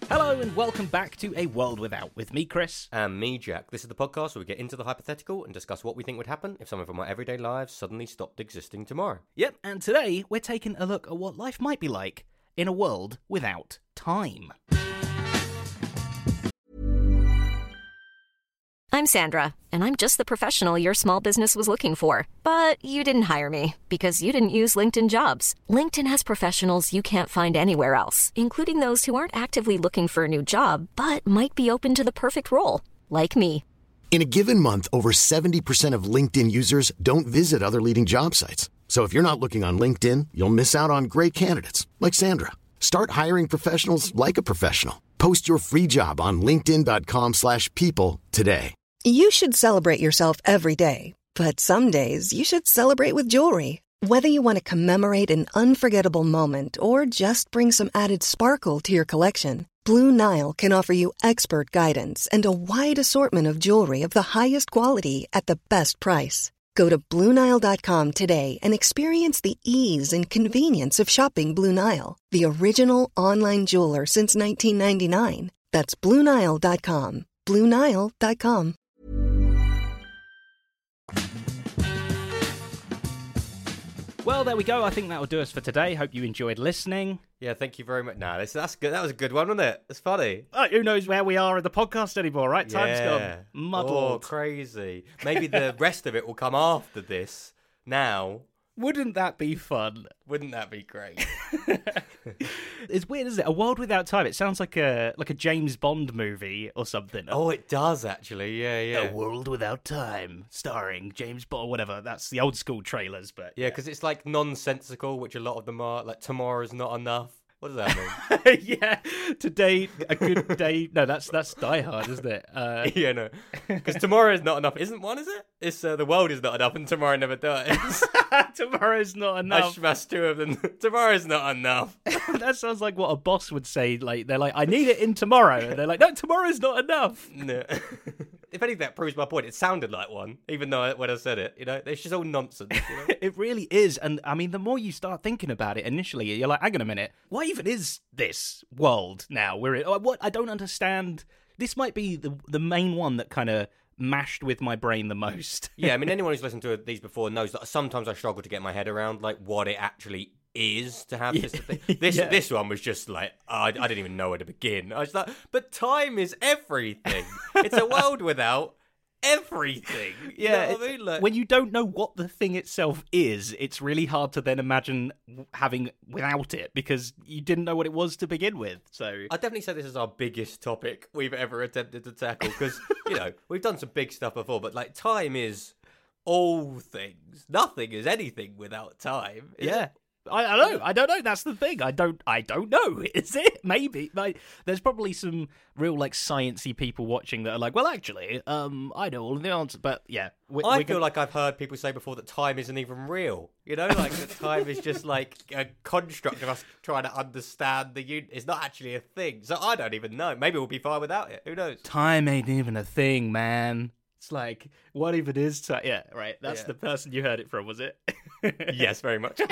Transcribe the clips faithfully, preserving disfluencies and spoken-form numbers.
Hello and welcome back to A World Without with me, Chris. And me, Jack. This is the podcast where we get into the hypothetical and discuss what we think would happen if some of our everyday lives suddenly stopped existing tomorrow. Yep, and today we're taking a look at what life might be like in a world without time. I'm Sandra, and I'm just the professional your small business was looking for. But you didn't hire me because you didn't use LinkedIn Jobs. LinkedIn has professionals you can't find anywhere else, including those who aren't actively looking for a new job, but might be open to the perfect role, like me. In a given month, over seventy percent of LinkedIn users don't visit other leading job sites. So if you're not looking on LinkedIn, you'll miss out on great candidates, like Sandra. Start hiring professionals like a professional. Post your free job on linkedin.com slash people today. You should celebrate yourself every day, but some days you should celebrate with jewelry. Whether you want to commemorate an unforgettable moment or just bring some added sparkle to your collection, Blue Nile can offer you expert guidance and a wide assortment of jewelry of the highest quality at the best price. Go to blue nile dot com today and experience the ease and convenience of shopping Blue Nile, the original online jeweler since nineteen ninety-nine. That's blue nile dot com. blue nile dot com. Well, there we go. I think that will do us for today. Hope you enjoyed listening. Yeah, thank you very much. Nah, this, that's good. That was a good one, wasn't it? It's funny. Oh, who knows where we are in the podcast anymore, right? Time's yeah. gone muddled. Oh, crazy. Maybe the rest of it will come after this. Now, Wouldn't that be fun? wouldn't that be great? It's weird, isn't it? A World Without Time. It sounds like a like a James Bond movie or something. Oh, it does actually. Yeah, yeah. A World Without Time, starring James Bond, or whatever. That's the old school trailers, but Yeah, because it's like nonsensical, which a lot of them are. Like, tomorrow's not enough. What does that mean? yeah, today a good day. No, that's that's Die Hard, isn't it? Uh, yeah, no. Because tomorrow is not enough. Isn't one, is it? It's uh, the world is not enough and tomorrow never dies. Tomorrow's not I enough. smashed two of them. Tomorrow's not enough. That sounds like what a boss would say. Like they're like, I need it in tomorrow, and they're like, no, tomorrow's not enough. No. If anything, that proves my point. It sounded like one, even though I, when I said it, you know, it's just all nonsense. You know? It really is, and I mean, the more you start thinking about it, initially, you're like, hang on a minute, what even is this world now? We're in, what I don't understand. This might be the the main one that kind of mashed with my brain the most. Yeah, I mean, anyone who's listened to these before knows that sometimes I struggle to get my head around like what it actually is to have this thing. This Yeah. this one was just like oh, I, I didn't even know where to begin. I was like, but time is everything. It's a world without everything. You Yeah, know what I mean? Like, when you don't know what the thing itself is, it's really hard to then imagine having without it because you didn't know what it was to begin with. So I definitely say this is our biggest topic we've ever attempted to tackle because, you know, we've done some big stuff before, but like time is all things. Nothing is anything without time. is yeah. it? I, I don't know. I don't know. That's the thing. I don't. I don't know. Is it? Maybe. Like, there's probably some real like sciencey people watching that are like, well, actually, um, I know all of the answers. But yeah, we, I we're feel gonna... like I've heard people say before that time isn't even real. You know, like that time is just like a construct of us trying to understand the un- It's not actually a thing. So I don't even know. Maybe we'll be fine without it. Who knows? time ain't even a thing, man. It's like, what if it is time? Yeah, right. That's Yeah. the person you heard it from, was it? Yes, very much.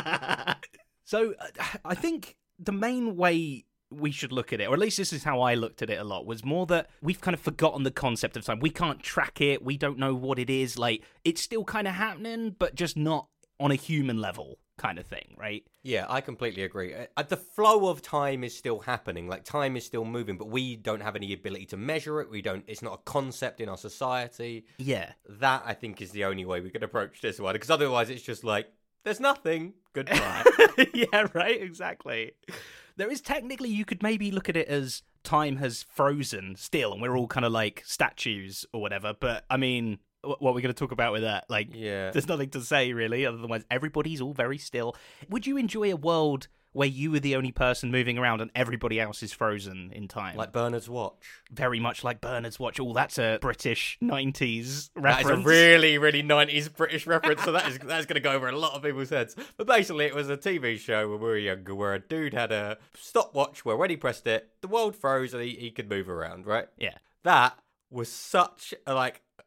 So uh, I think the main way we should look at it, or at least this is how I looked at it a lot, was more that we've kind of forgotten the concept of time. We can't track it. We don't know what it is. Like, it's still kind of happening, but just not on a human level kind of thing, right? Yeah, I completely agree. Uh, the flow of time is still happening. Like, time is still moving, but we don't have any ability to measure it. We don't. It's not a concept in our society. Yeah. That, I think, is the only way we can approach this one. Because otherwise, it's just like, there's nothing. Goodbye. Yeah, right, exactly. There is technically, you could maybe look at it as time has frozen still, and we're all kind of like statues or whatever. But, I mean, what are we going to talk about with that? Like, Yeah. there's nothing to say, really, otherwise everybody's all very still. Would you enjoy a world where you were the only person moving around and everybody else is frozen in time? Like Bernard's watch. Very much like Bernard's watch. Oh, that's a British nineties That reference. is a really, really nineties British reference, so that is that's going to go over a lot of people's heads. But basically, it was a T V show when we were younger where a dude had a stopwatch where when he pressed it, the world froze and he, he could move around, right? Yeah. That was such a, like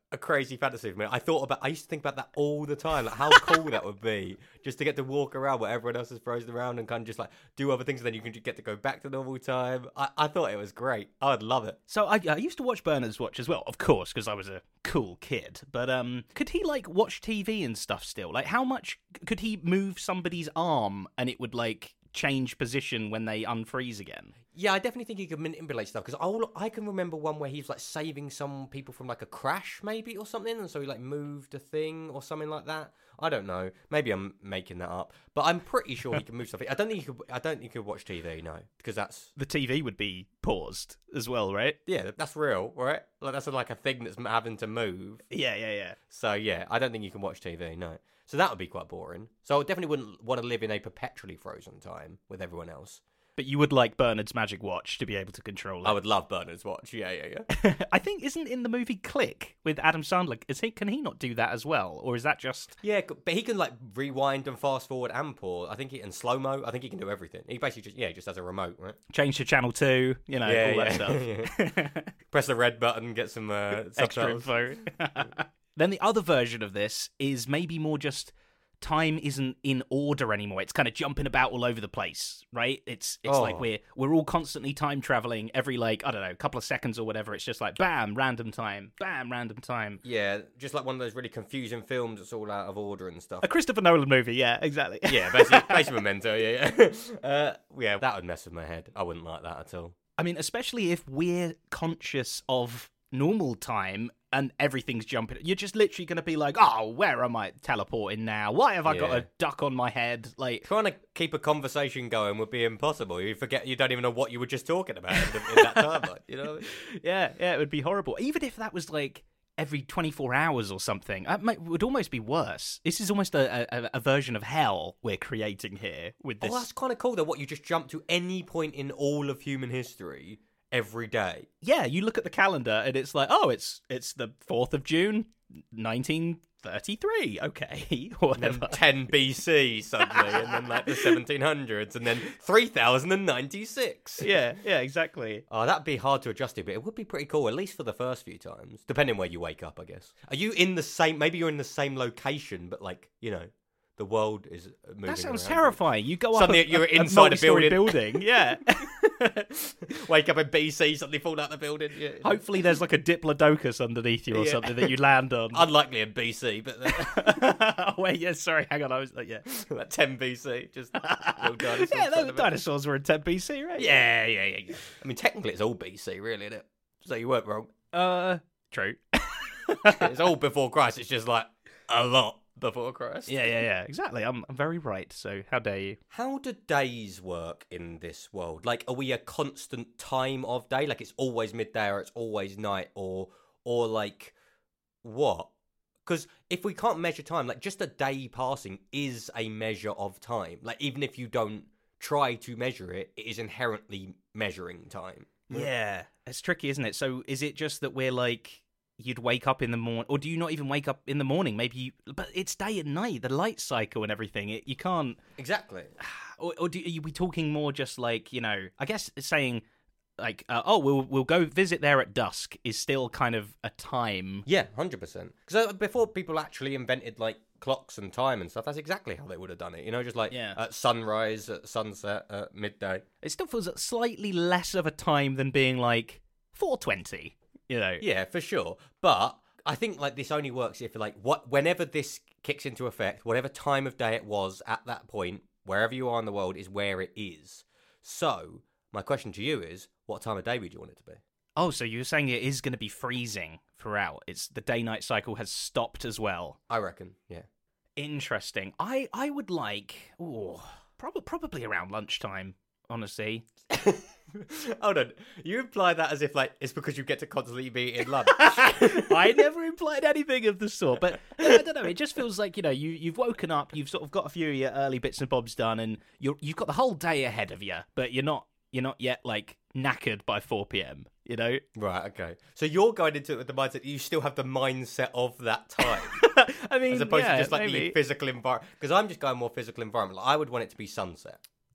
a crazy fantasy for me. I thought about, I used to think about that all the time, like how cool that would be, just to get to walk around where everyone else is frozen around and kind of just like do other things, and then you can just get to go back to normal time. I, I thought it was great. I would love it. So I, I used to watch Bernard's Watch as well, of course, because I was a cool kid. But um, could he like watch T V and stuff still? Like, how much could he move somebody's arm and it would like change position when they unfreeze again? Yeah, I definitely think he could manipulate stuff, because all I can remember one where he's like saving some people from like a crash maybe or something, and so he like moved a thing or something like that. I don't know. Maybe I'm making that up, but I'm pretty sure he can move stuff. I don't think he could. I don't think he could watch T V. No, because that's The T V would be paused as well, right? yeah, that's real, right? Like that's like a thing that's having to move. Yeah, yeah, yeah. So yeah, I don't think you can watch T V. No, so that would be quite boring. So I definitely wouldn't want to live in a perpetually frozen time with everyone else. But you would like Bernard's magic watch to be able to control it. I would love Bernard's watch. Yeah, yeah, yeah. I think isn't in the movie Click with Adam Sandler. Is he? Can he not do that as well, or is that just? Yeah, but he can like rewind and fast forward and pause. I think he and slow mo. I think he can do everything. He basically just yeah, just has a remote, right? Change to channel two, you know, Yeah, all yeah. that stuff. Press the red button, get some uh, Extra subtitles. info. Then the other version of this is maybe more just time isn't in order anymore. It's kind of jumping about all over the place, right? It's it's Oh. like we're we're all constantly time traveling every like I don't know, a couple of seconds or whatever. It's just like bam, random time, bam, random time. Yeah, just like one of those really confusing films that's all out of order and stuff. A Christopher Nolan movie, yeah, exactly. Yeah, basically, basically Memento. Yeah, yeah. Uh, yeah, that would mess with my head. I wouldn't like that at all. I mean, especially if we're conscious of normal time and everything's jumping. You're just literally going to be like, oh, where am I teleporting now? Why have I got Yeah. a duck on my head? Like, Trying to keep a conversation going would be impossible. You forget, you don't even know what you were just talking about in, the, in that timeline. You know? yeah, yeah, it would be horrible. Even if that was like every twenty-four hours or something, that might, would almost be worse. This is almost a, a, a version of hell we're creating here with this. Oh, that's kind of cool though. What, you just jump to any point in all of human history every day? Yeah, you look at the calendar and it's like, oh, it's it's the fourth of June, nineteen thirty-three. Okay, or And then whatever. ten B C suddenly, and then like the seventeen hundreds, and then three thousand ninety-six. Yeah, yeah, exactly. Oh, that'd be hard to adjust to, but it would be pretty cool, at least for the first few times, depending where you wake up, I guess. Are you in the same, maybe you're in the same location, but like, you know, the world is moving That sounds around. terrifying. You go Suddenly up a, you're a, inside a multi-story building. building. Yeah. Wake up in B C, suddenly fall out the building. Yeah. Hopefully there's like a diplodocus underneath you or Yeah. something that you land on. Unlikely in B C, but then, oh, wait, yeah, sorry, hang on. I was like, yeah. like ten B C, just little dinosaurs. Yeah, sat in the the dinosaurs were in ten B C, right? Yeah, yeah, yeah, yeah. I mean, technically it's all B C, really, isn't it? So you weren't wrong. Uh, true. It's all before Christ. It's just like a lot before Christ. Yeah, yeah, yeah, exactly. I'm, I'm very right, so how dare you? How do days work in this world? Like, are we a constant time of day? Like, it's always midday or it's always night, or or like what? Because if we can't measure time, like just a day passing is a measure of time. Like, even if you don't try to measure it, it is inherently measuring time. Yeah, it's tricky, isn't it? So is it just that we're like, you'd wake up in the morning, or do you not even wake up in the morning? Maybe you, but it's day and night, the light cycle and everything. It, you can't, Exactly. or, or do, are you be talking more just like, you know, I guess saying like, uh, oh, we'll we'll go visit there at dusk is still kind of a time. Yeah, one hundred percent. Because before people actually invented, like, clocks and time and stuff, that's exactly how they would have done it. You know, just like Yeah. at sunrise, at sunset, at midday. It still feels slightly less of a time than being like four twenty, you know? Yeah, for sure. But I think, like, this only works if, like, what whenever this kicks into effect, whatever time of day it was at that point, wherever you are in the world, is where it is. So, my question to you is, what time of day would you want it to be? Oh, so you're saying it is going to be freezing throughout. It's the day-night cycle has stopped as well. I reckon, yeah. Interesting. I, I would like, oh, probably probably around lunchtime, honestly. Hold on. You imply that as if, like, it's because you get to constantly be eating lunch. I never implied anything of the sort, but I don't know. It just feels like, you know, you you've woken up, you've sort of got a few of your early bits and bobs done, and you're you've got the whole day ahead of you, but you're not you're not yet like knackered by four p.m. You know? Right, okay. So you're going into it with the mindset that you still have the mindset of that time. I mean, As opposed yeah, to just like maybe. the physical environment. Because I'm just going more physical environment. Like, I would want it to be sunset.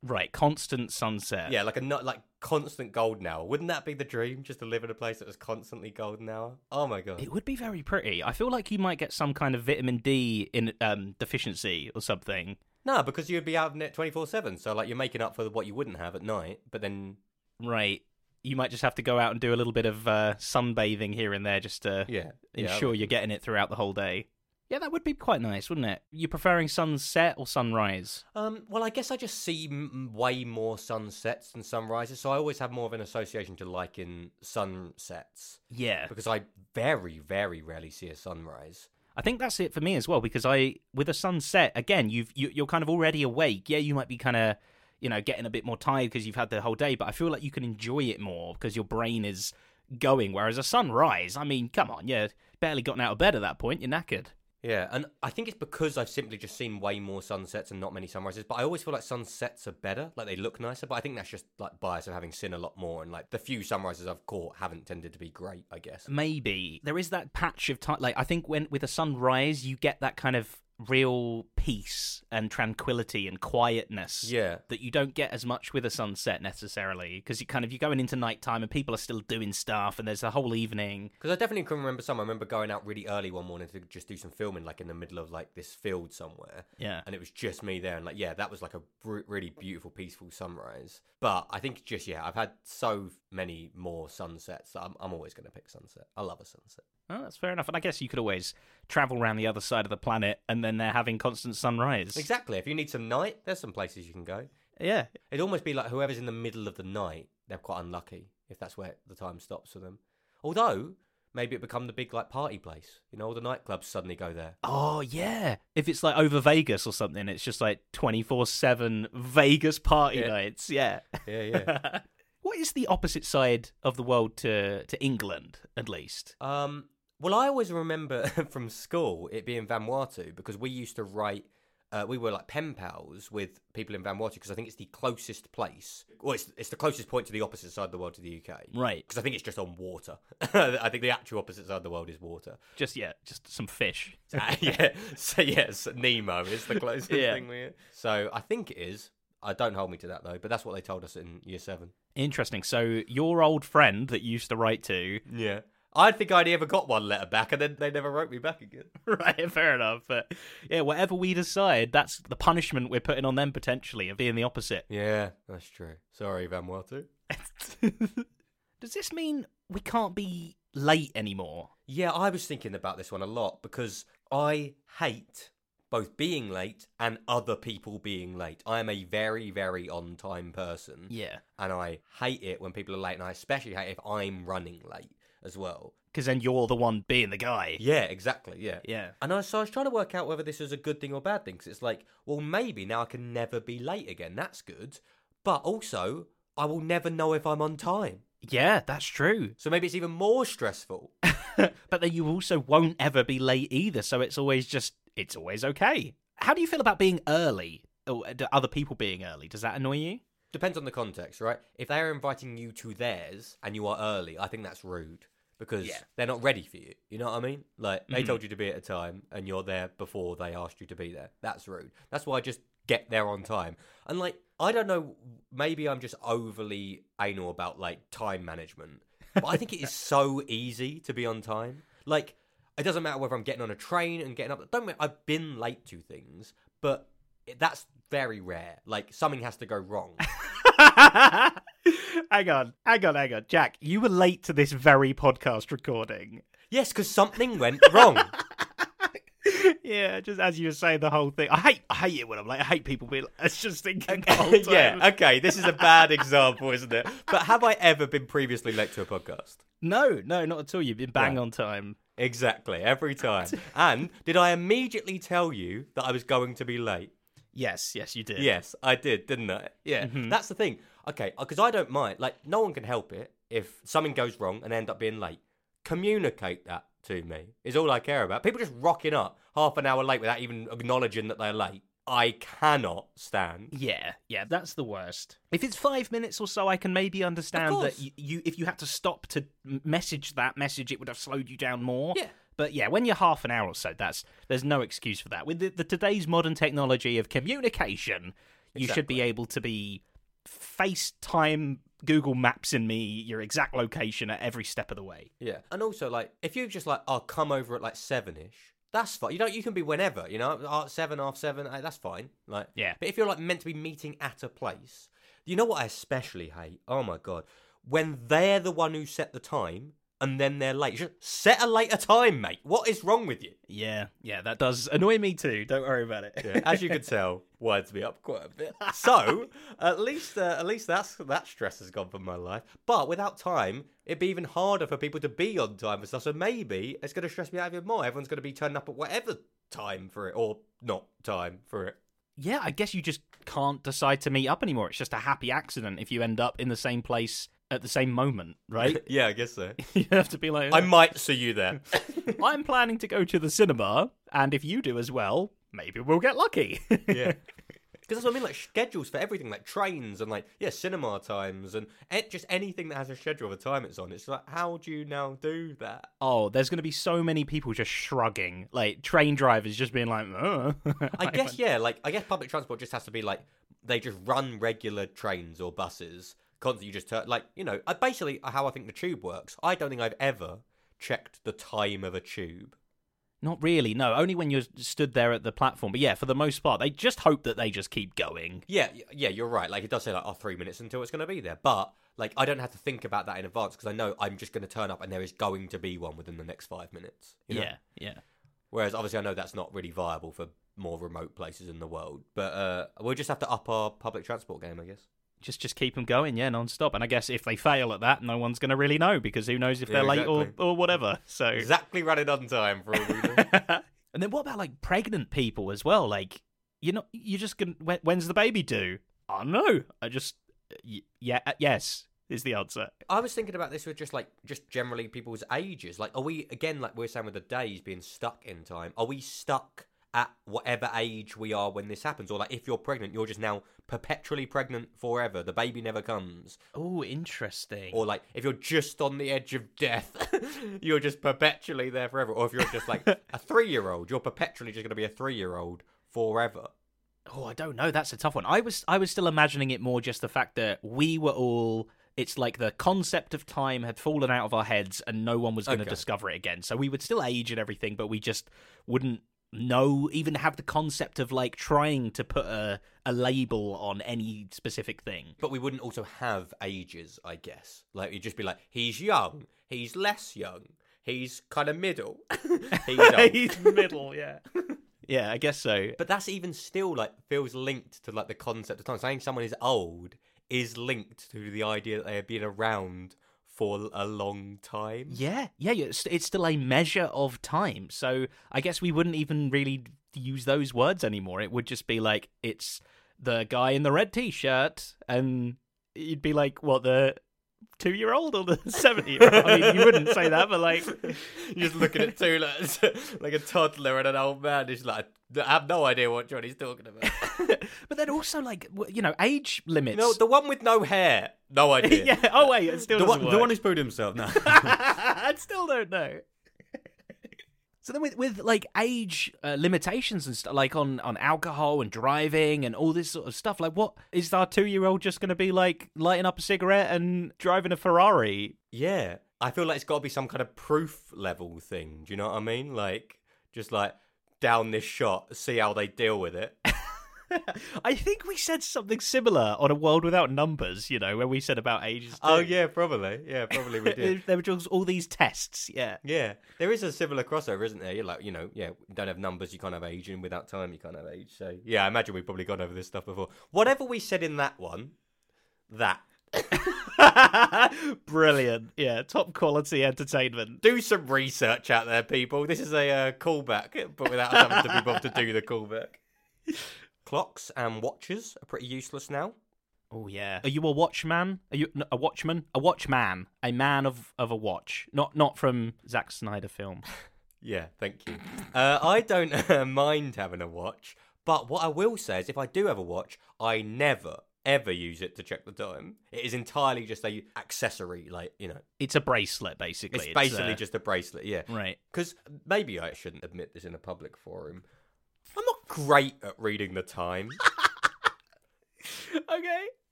Right, constant sunset. Yeah, like a not like constant golden hour. Wouldn't that be the dream? Just to live in a place that was constantly golden hour? Oh my god. It would be very pretty. I feel like you might get some kind of vitamin D in um, deficiency or something. No, because you'd be out in it twenty-four seven. So like you're making up for what you wouldn't have at night, but then Right. You might just have to go out and do a little bit of uh, sunbathing here and there just to yeah, ensure yeah, you're getting it throughout the whole day. Yeah, that would be quite nice, wouldn't it? You preferring sunset or sunrise? Um, well, I guess I just see m- way more sunsets than sunrises, so I always have more of an association to liking sunsets Yeah. because I very, very rarely see a sunrise. I think that's it for me as well, because I, with a sunset, again, you've, you, you're kind of already awake. Yeah, you might be kind of, you know, getting a bit more tired because you've had the whole day, but I feel like you can enjoy it more because your brain is going, whereas a sunrise, I mean, come on, yeah, barely gotten out of bed at that point, you're knackered. Yeah, and I think it's because I've simply just seen way more sunsets and not many sunrises, but I always feel like sunsets are better, like they look nicer, but I think that's just like bias of having seen a lot more, and like the few sunrises I've caught haven't tended to be great, I guess. Maybe. There is that patch of time, like, I think when with a sunrise, you get that kind of real peace and tranquility and quietness Yeah. that you don't get as much with a sunset necessarily, because you kind of you're going into nighttime and people are still doing stuff and there's a whole evening. Because I definitely can remember some. I remember going out really early one morning to just do some filming, like in the middle of like this field somewhere. Yeah. And it was just me there, and like yeah, that was like a r- really beautiful, peaceful sunrise. But I think just yeah, I've had so many more sunsets that I'm, I'm always going to pick sunset. I love a sunset. Oh, that's fair enough. And I guess you could always travel around the other side of the planet and then they're having constant sunrise. Exactly. If you need some night, there's some places you can go. Yeah. It'd almost be like whoever's in the middle of the night, they're quite unlucky if that's where the time stops for them. Although, maybe it become the big like party place. You know, all the nightclubs suddenly go there. Oh, yeah. If it's like over Vegas or something, it's just like twenty-four seven Vegas party Yeah. nights. Yeah. Yeah, yeah. What is the opposite side of the world to, to England, at least? um, well, I always remember from school it being Vanuatu because we used to write. Uh, we were like pen pals with people in Vanuatu because I think it's the closest place. Well, it's, it's the closest point to the opposite side of the world to the U K. Right. Because I think it's just on water. I think the actual opposite side of the world is water. Just, yeah, just some fish. uh, yeah. So, yes, Nemo is the closest Yeah. thing we So, I think it is. I don't hold me to that, though, but that's what they told us in year seven. Interesting. So your old friend that you used to write to... Yeah. I think I'd ever got one letter back, and then they never wrote me back again. Right, fair enough. But yeah, whatever we decide, that's the punishment we're putting on them potentially of being the opposite. Yeah, that's true. Sorry, Vanuatu. Does this mean we can't be late anymore? Yeah, I was thinking about this one a lot because I hate both being late and other people being late. I am a very, very on-time person. Yeah. And I hate it when people are late, and I especially hate it if I'm running late as well. Because then you're the one being the guy. Yeah, exactly, yeah. Yeah. And I, so I was trying to work out whether this was a good thing or bad thing, because it's like, well, maybe now I can never be late again. That's good. But also, I will never know if I'm on time. Yeah, that's true. So maybe it's even more stressful. But then you also won't ever be late either, so it's always just, it's always okay. How do you feel about being early? Or do other people being early? Does that annoy you? Depends on the context, right? If they're inviting you to theirs and you are early, I think that's rude because Yeah. they're not ready for you. You know what I mean? Like, they Mhm. told you to be at a time and you're there before they asked you to be there. That's rude. That's why I just get there on time. And, like, I don't know, maybe I'm just overly anal about, like, time management. But I think it is so easy to be on time. Like, it doesn't matter whether I'm getting on a train and getting up. Don't I've been late to things, but it, that's very rare. Like, something has to go wrong. hang on, hang on, hang on. Jack, you were late to this very podcast recording. Yes, because something went wrong. Yeah, just as you were saying the whole thing. I hate I hate it when I'm late. I hate people being like, it's just thinking the whole time. Yeah, okay, this is a bad example, isn't it? But have I ever been previously late to a podcast? No, no, not at all. You've been bang Yeah. on time. Exactly, every time. And did I immediately tell you that I was going to be late? Yes, yes, you did. Yes, I did, didn't I? Yeah, Mhm. that's the thing. Okay, because I don't mind. Like, no one can help it if something goes wrong and I end up being late. Communicate that to me is all I care about. People just rocking up half an hour late without even acknowledging that they're late. I cannot stand. Yeah, yeah, that's the worst. If it's five minutes or so, I can maybe understand Of that course. you, you, if you had to stop to m- message that message, it would have slowed you down more. Yeah. But yeah, when you're half an hour or so, that's there's no excuse for that. With the, the today's modern technology of communication, You should be Exactly. able to be FaceTime Google Maps in me your exact location at every step of the way. Yeah, and also like if you just like, oh, come over at like seven ish, that's fine. You know, you can be whenever. You know, uh, seven, half seven, uh, that's fine. Like, Yeah. But if you're like meant to be meeting at a place, you know what I especially hate? Oh my god, when they're the one who set the time and then they're late. Just set a later time, mate. What is wrong with you? Yeah, yeah, that does annoy me too. Don't worry about it. Yeah, as you could tell, winds me up quite a bit. So at least, uh, at least that's that stress has gone from my life. But without time, it'd be even harder for people to be on time for stuff. So maybe it's going to stress me out even more. Everyone's going to be turning up at whatever time for it, or not time for it. Yeah, I guess you just can't decide to meet up anymore. It's just a happy accident if you end up in the same place at the same moment, right? Yeah, I guess so. You have to be like, I might see you there. I'm planning to go to the cinema, and if you do as well, maybe we'll get lucky. Yeah. Because that's what I mean, like schedules for everything, like trains and like, yeah, cinema times and e- just anything that has a schedule of a time it's on. It's like, how do you now do that? Oh, there's going to be so many people just shrugging, like train drivers just being like, oh. I guess, yeah, like, I guess public transport just has to be like, they just run regular trains or buses. Constantly, you just turn, like, you know, I basically how I think the tube works. I don't think I've ever checked the time of a tube. Not really, no. Only when you're stood there at the platform. But yeah, for the most part, they just hope that they just keep going. Yeah, y- yeah, you're right. Like, it does say, like, oh, three minutes until it's going to be there. But, like, I don't have to think about that in advance because I know I'm just going to turn up and there is going to be one within the next five minutes. You know? Yeah, yeah. Whereas, obviously, I know that's not really viable for more remote places in the world. But uh, we'll just have to up our public transport game, I guess. Just just keep them going, yeah, non-stop. And I guess if they fail at that, no one's going to really know because who knows if Yeah, they're late exactly. or, or whatever. So Exactly running on time for all we know. And then what about like pregnant people as well? Like, you know, you're just gonna. When, when's the baby due? I don't know. I just y- yeah, uh, yes is the answer. I was thinking about this with just like just generally people's ages. Like, are we again like we we're saying with the days being stuck in time? Are we stuck at whatever age we are when this happens, or like if you're pregnant, you're just now perpetually pregnant forever? The baby never comes. Oh, interesting. Or like if you're just on the edge of death, you're just perpetually there forever. Or if you're just like a three-year-old, you're perpetually just going to be a three-year-old forever. Oh, I don't know. That's a tough one. I was I was still imagining it more just the fact that we were all. It's like the concept of time had fallen out of our heads and no one was going to Okay. discover it again. So we would still age and everything, but we just wouldn't know, even have the concept of like trying to put a, a label on any specific thing. But we wouldn't also have ages, I guess. Like, you'd just be like, he's young, he's less young, he's kind of middle, he's old. He's middle, yeah. Yeah, I guess so. But that's even still, like, feels linked to, like, the concept of time. Saying someone is old is linked to the idea that they have been around for a long time. Yeah, yeah, yeah, it's, it's still a measure of time. So I guess we wouldn't even really use those words anymore. It would just be like, it's the guy in the red t-shirt, and you'd be like, what, the two-year-old or the seventy-year-old? I mean, you wouldn't say that, but like... You're just looking at two, like, like a toddler and an old man. He's like, I have no idea what Johnny's talking about. But then also, like, w- you know, age limits. No, the one with no hair. No idea. yeah, oh wait, it still The doesn't one, work. the one who's pooed himself. No. I still don't know. So then with, with like age uh, limitations and stuff, like on, on alcohol and driving and all this sort of stuff, like what, is our two-year-old just going to be like lighting up a cigarette and driving a Ferrari? Yeah. I feel like it's got to be some kind of proof level thing. Do you know what I mean? Like, just like, down this shot, see how they deal with it. I think we said something similar on A World Without Numbers, you know, when we said about ages. Oh, too. yeah, probably. Yeah, probably we did. There were just all these tests, yeah. Yeah, there is a similar crossover, isn't there? You're like, you know, yeah, you don't have numbers, you can't have age, and without time, you can't have age. So, yeah, I imagine we've probably gone over this stuff before. Whatever we said in that one, that. Brilliant. Yeah, top quality entertainment. Do some research out there, people. This is a uh, callback, but without us having to be bothered to do the callback. Clocks and watches are pretty useless now. Oh yeah. Are you a watchman? Are you no, a watchman? A watchman? A man of, of a watch? Not not from Zack Snyder film. Yeah, thank you. Uh, I don't uh, mind having a watch, but what I will say is if I do have a watch, I never, ever use it to check the time. It is entirely just a accessory, like, you know. It's a bracelet, basically. It's basically uh, just a bracelet, yeah. right. Because maybe I shouldn't admit this in a public forum. I'm not great at reading the time.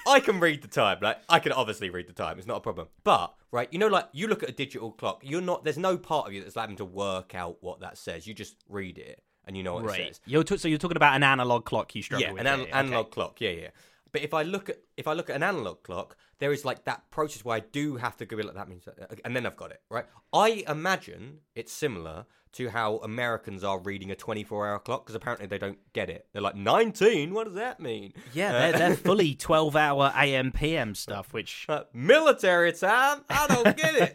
I can read the time. Like, I can obviously read the time. It's not a problem. But, right, you know, like, you look at a digital clock. You're not, there's no part of you that's having to work out what that says. You just read it and you know what right. it says. You're t- so you're talking about an analog clock you struggle Yeah, with. an an- here. analog Okay. clock. Yeah, yeah. But if I look at if I look at an analog clock, there is like that process where I do have to go like that means, that, and then I've got it right. I imagine it's similar to how Americans are reading a twenty-four hour clock because apparently they don't get it. They're like nineteen. What does that mean? Yeah, they're, they're fully twelve hour A M P M stuff, which Uh, military time. I don't get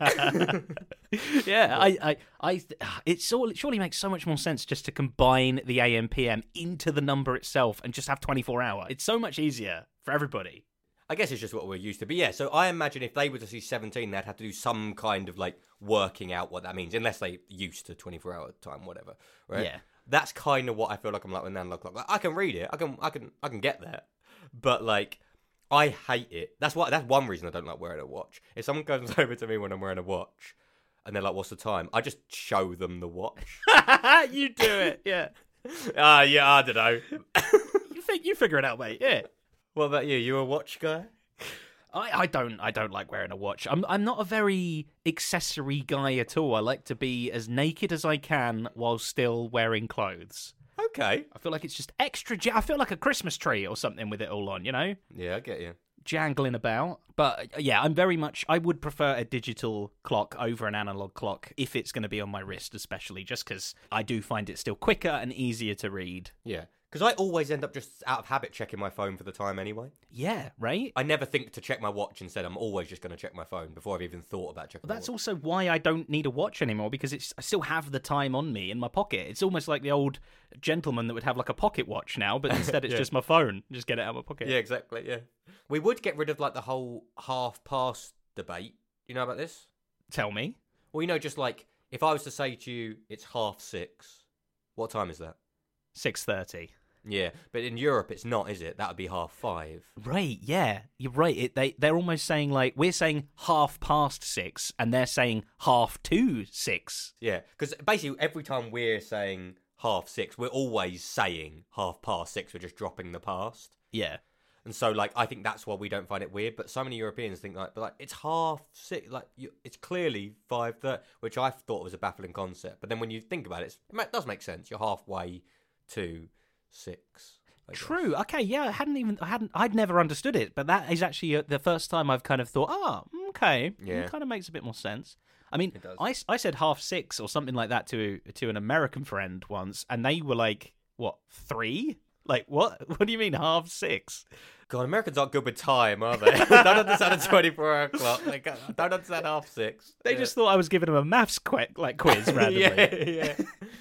it. yeah, I, I, I, it surely, surely makes so much more sense just to combine the A M P M into the number itself and just have twenty-four hour. It's so much easier for everybody. I guess it's just what we're used to. But yeah, so I imagine if they were to see seventeen, they'd have to do some kind of like working out what that means, unless they used to twenty-four hour time, whatever. Right? Yeah. That's kind of what I feel like I'm like with an analog clock. Like, I can read it. I can, I can, I can get there. But like, I hate it. That's why. That's one reason I don't like wearing a watch. If someone comes over to me when I'm wearing a watch, and they're like, "What's the time?" I just show them the watch. You do it, yeah. Ah, uh, yeah, I don't know. You think you figure it out, mate? Yeah. What about you? You a watch guy? I, I don't I don't like wearing a watch. I'm I'm not a very accessory guy at all. I like to be as naked as I can while still wearing clothes. Okay. I feel like it's just extra. Ja- I feel like a Christmas tree or something with it all on, you know, Yeah, I get you. jangling about. But uh, yeah, I'm very much. I would prefer a digital clock over an analog clock if it's going to be on my wrist, especially just because I do find it still quicker and easier to read. Yeah. Because I always end up just out of habit checking my phone for the time anyway. Yeah, right. I never think to check my watch instead. I'm always just going to check my phone before I've even thought about checking Well, my that's watch. also why I don't need a watch anymore, because it's I still have the time on me in my pocket. It's almost like the old gentleman that would have like a pocket watch now, but instead it's Yeah. just my phone. Just get it out of my pocket. Yeah, exactly, yeah. We would get rid of like the whole half-past debate. You know about this? Tell me. Well, you know, just like, if I was to say to you, it's half six, what time is that? six thirty. Yeah, but in Europe it's not, is it? That would be half five. Right, yeah. You're right. It, they, they're almost saying like, we're saying half past six, and they're saying half to six. Yeah, because basically every time we're saying half six, we're always saying half past six. We're just dropping the past. Yeah. And so, like, I think that's why we don't find it weird. But so many Europeans think, like, but like it's half six. Like, you, it's clearly five thirty, which I thought was a baffling concept. But then when you think about it, it's, it does make sense. You're halfway to six. I guess. True. Okay, yeah, I hadn't even, I hadn't, I'd never understood it, but that is actually uh, the first time I've kind of thought, ah, okay, Yeah. it kind of makes a bit more sense. I mean, It does. I, I said half six or something like that to to an American friend once, and they were like, what, three? Like, what? What do you mean half six? God, Americans aren't good with time, are they? Don't understand a twenty-four hour clock. They don't understand half six. They Yeah. just thought I was giving them a maths qu- like quiz randomly. yeah, yeah.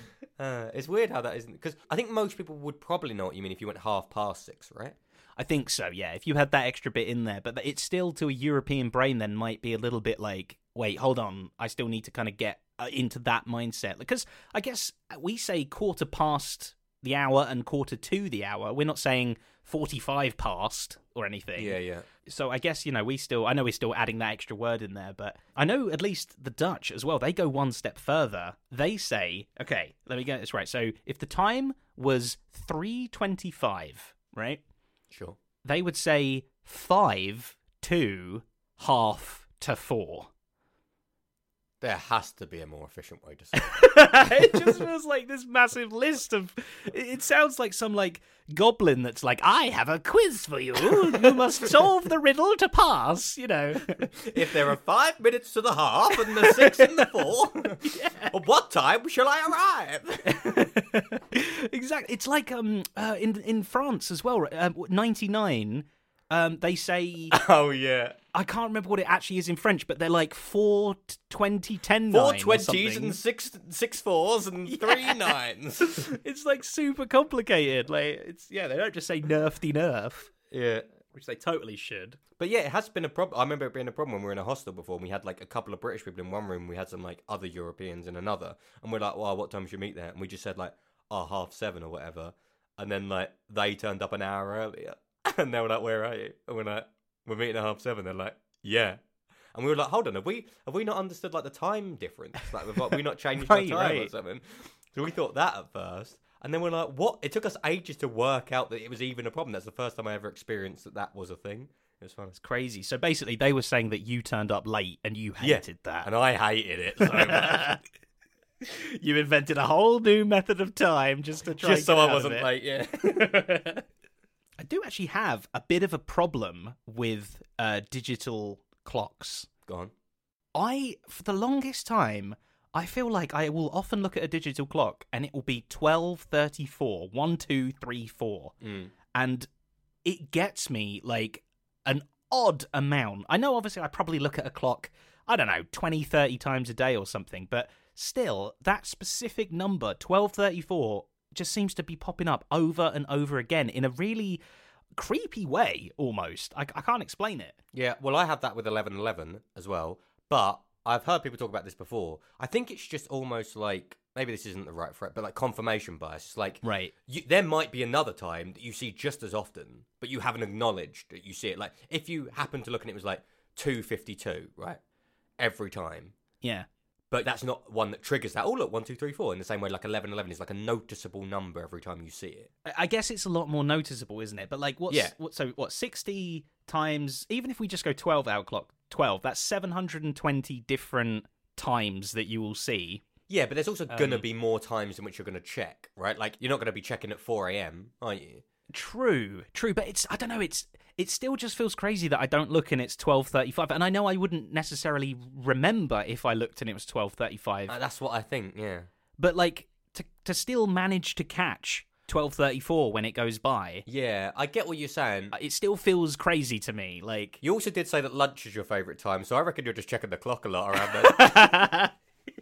Uh, it's weird how that isn't, because I think most people would probably know what you mean if you went half past six, right? I think so, yeah. If you had that extra bit in there, but it's still to a European brain then might be a little bit like, wait, hold on, I still need to kind of get uh, into that mindset. Because I guess we say quarter past the hour and quarter to the hour. We're not saying forty-five past or anything. Yeah, yeah. So I guess, you know, we still, I know we're still adding that extra word in there, but I know at least the Dutch as well, they go one step further. They say, okay, let me get this right. So if the time was three twenty-five, right? Sure. They would say five to half to four. There has to be a more efficient way to say it. It just feels like this massive list of. It sounds like some like goblin that's like, I have a quiz for you. You must solve the riddle to pass. You know. If there are five minutes to the half and the six and the four, at what time shall I arrive? Exactly. It's like um uh, in in France as well. Uh, ninety-nine. Um, they say Oh, yeah. I can't remember what it actually is in French, but they're like four twenty ten Four nine or twenties something. and six six fours and three nines. It's like super complicated. Like it's yeah, they don't just say nerfty nerf, Yeah. which they totally should. But yeah, it has been a problem. I remember it being a problem when we were in a hostel before. And we had like a couple of British people in one room. We had some like other Europeans in another. And we're like, well, what time should we meet there? And we just said like, oh, half seven or whatever. And then like they turned up an hour earlier. And they were like, where are you? And we're like, we're meeting at half seven. They're like, yeah. And we were like, hold on, have we have we not understood like the time difference? Like, have like, we not changed Right, our time or right. something? So we thought that at first. And then we're like, what? It took us ages to work out that it was even a problem. That's the first time I ever experienced that that was a thing. It was fun. It's crazy. So basically, they were saying that you turned up late and you hated that. And I hated it so much. You invented a whole new method of time just to try Just so and get I out of wasn't it. late, yeah. I do actually have a bit of a problem with uh, digital clocks. Go on. I, for the longest time, I feel like I will often look at a digital clock and it will be twelve thirty-four, one, two, three, four. Mm. And it gets me like an odd amount. I know obviously I probably look at a clock, I don't know, twenty, thirty times a day or something, but still, that specific number, twelve thirty-four, just seems to be popping up over and over again in a really creepy way, almost. I, I can't explain it. Yeah, well, I have that with eleven eleven as well, but I've heard people talk about this before. I think it's just almost like, maybe this isn't the right phrase, but like confirmation bias. It's like, right. you, there might be another time that you see just as often, but you haven't acknowledged that you see it. Like, if you happen to look and it was like two fifty-two, right? Every time. Yeah. But that's not one that triggers that. Oh, look, one, two, three, four. In the same way, like eleven eleven is like a noticeable number every time you see it. I guess it's a lot more noticeable, isn't it? But like, what's Yeah. what? So what? Sixty times, even if we just go twelve hour clock, twelve. That's seven hundred and twenty different times that you will see. Yeah, but there's also going to Um, be more times in which you're going to check, right? Like, you're not going to be checking at four a.m., are you? True, true. But it's I don't know. It's it still just feels crazy that I don't look and it's twelve thirty five, and I know I wouldn't necessarily remember if I looked and it was twelve thirty five. Uh, that's what I think, yeah. But like to to still manage to catch twelve thirty four when it goes by, Yeah, I get what you're saying. it still feels crazy to me. Like You also did say that lunch is your favourite time, so I reckon you're just checking the clock a lot around then.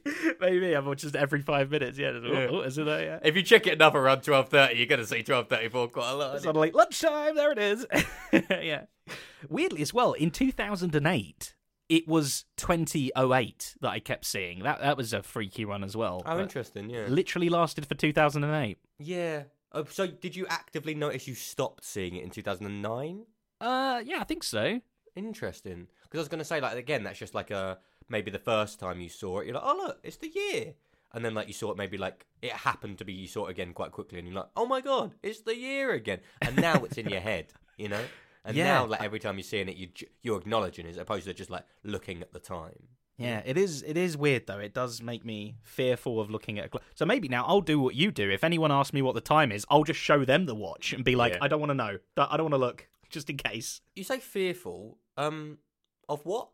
maybe I'm just every five minutes. Yeah, Yeah. oh, is it there? Yeah. If you check it enough around twelve thirty, you're going to see twelve thirty-four quite a lot. Suddenly, lunchtime, there it is. Yeah. Weirdly as well, in two thousand eight, it was twenty oh eight that I kept seeing. That that was a freaky one as well. Oh, but interesting, yeah. Literally lasted for two thousand eight. Yeah. Oh, so did you actively notice you stopped seeing it in two thousand nine? Uh, yeah, I think so. Interesting. Because I was going to say, like, again, that's just like a, maybe the first time you saw it, you're like, oh, look, it's the year. And then, like, you saw it maybe, like, it happened to be, you saw it again quite quickly, and you're like, oh, my God, it's the year again. And now it's in your head, you know? And Yeah. now, like, every time you're seeing it, you, you're acknowledging it, as opposed to just, like, looking at the time. Yeah, it is. It is weird though. It does make me fearful of looking at a clock. So maybe now I'll do what you do. If anyone asks me what the time is, I'll just show them the watch and be like, Yeah. I don't want to know. I don't want to look, just in case. You say fearful, um, of what?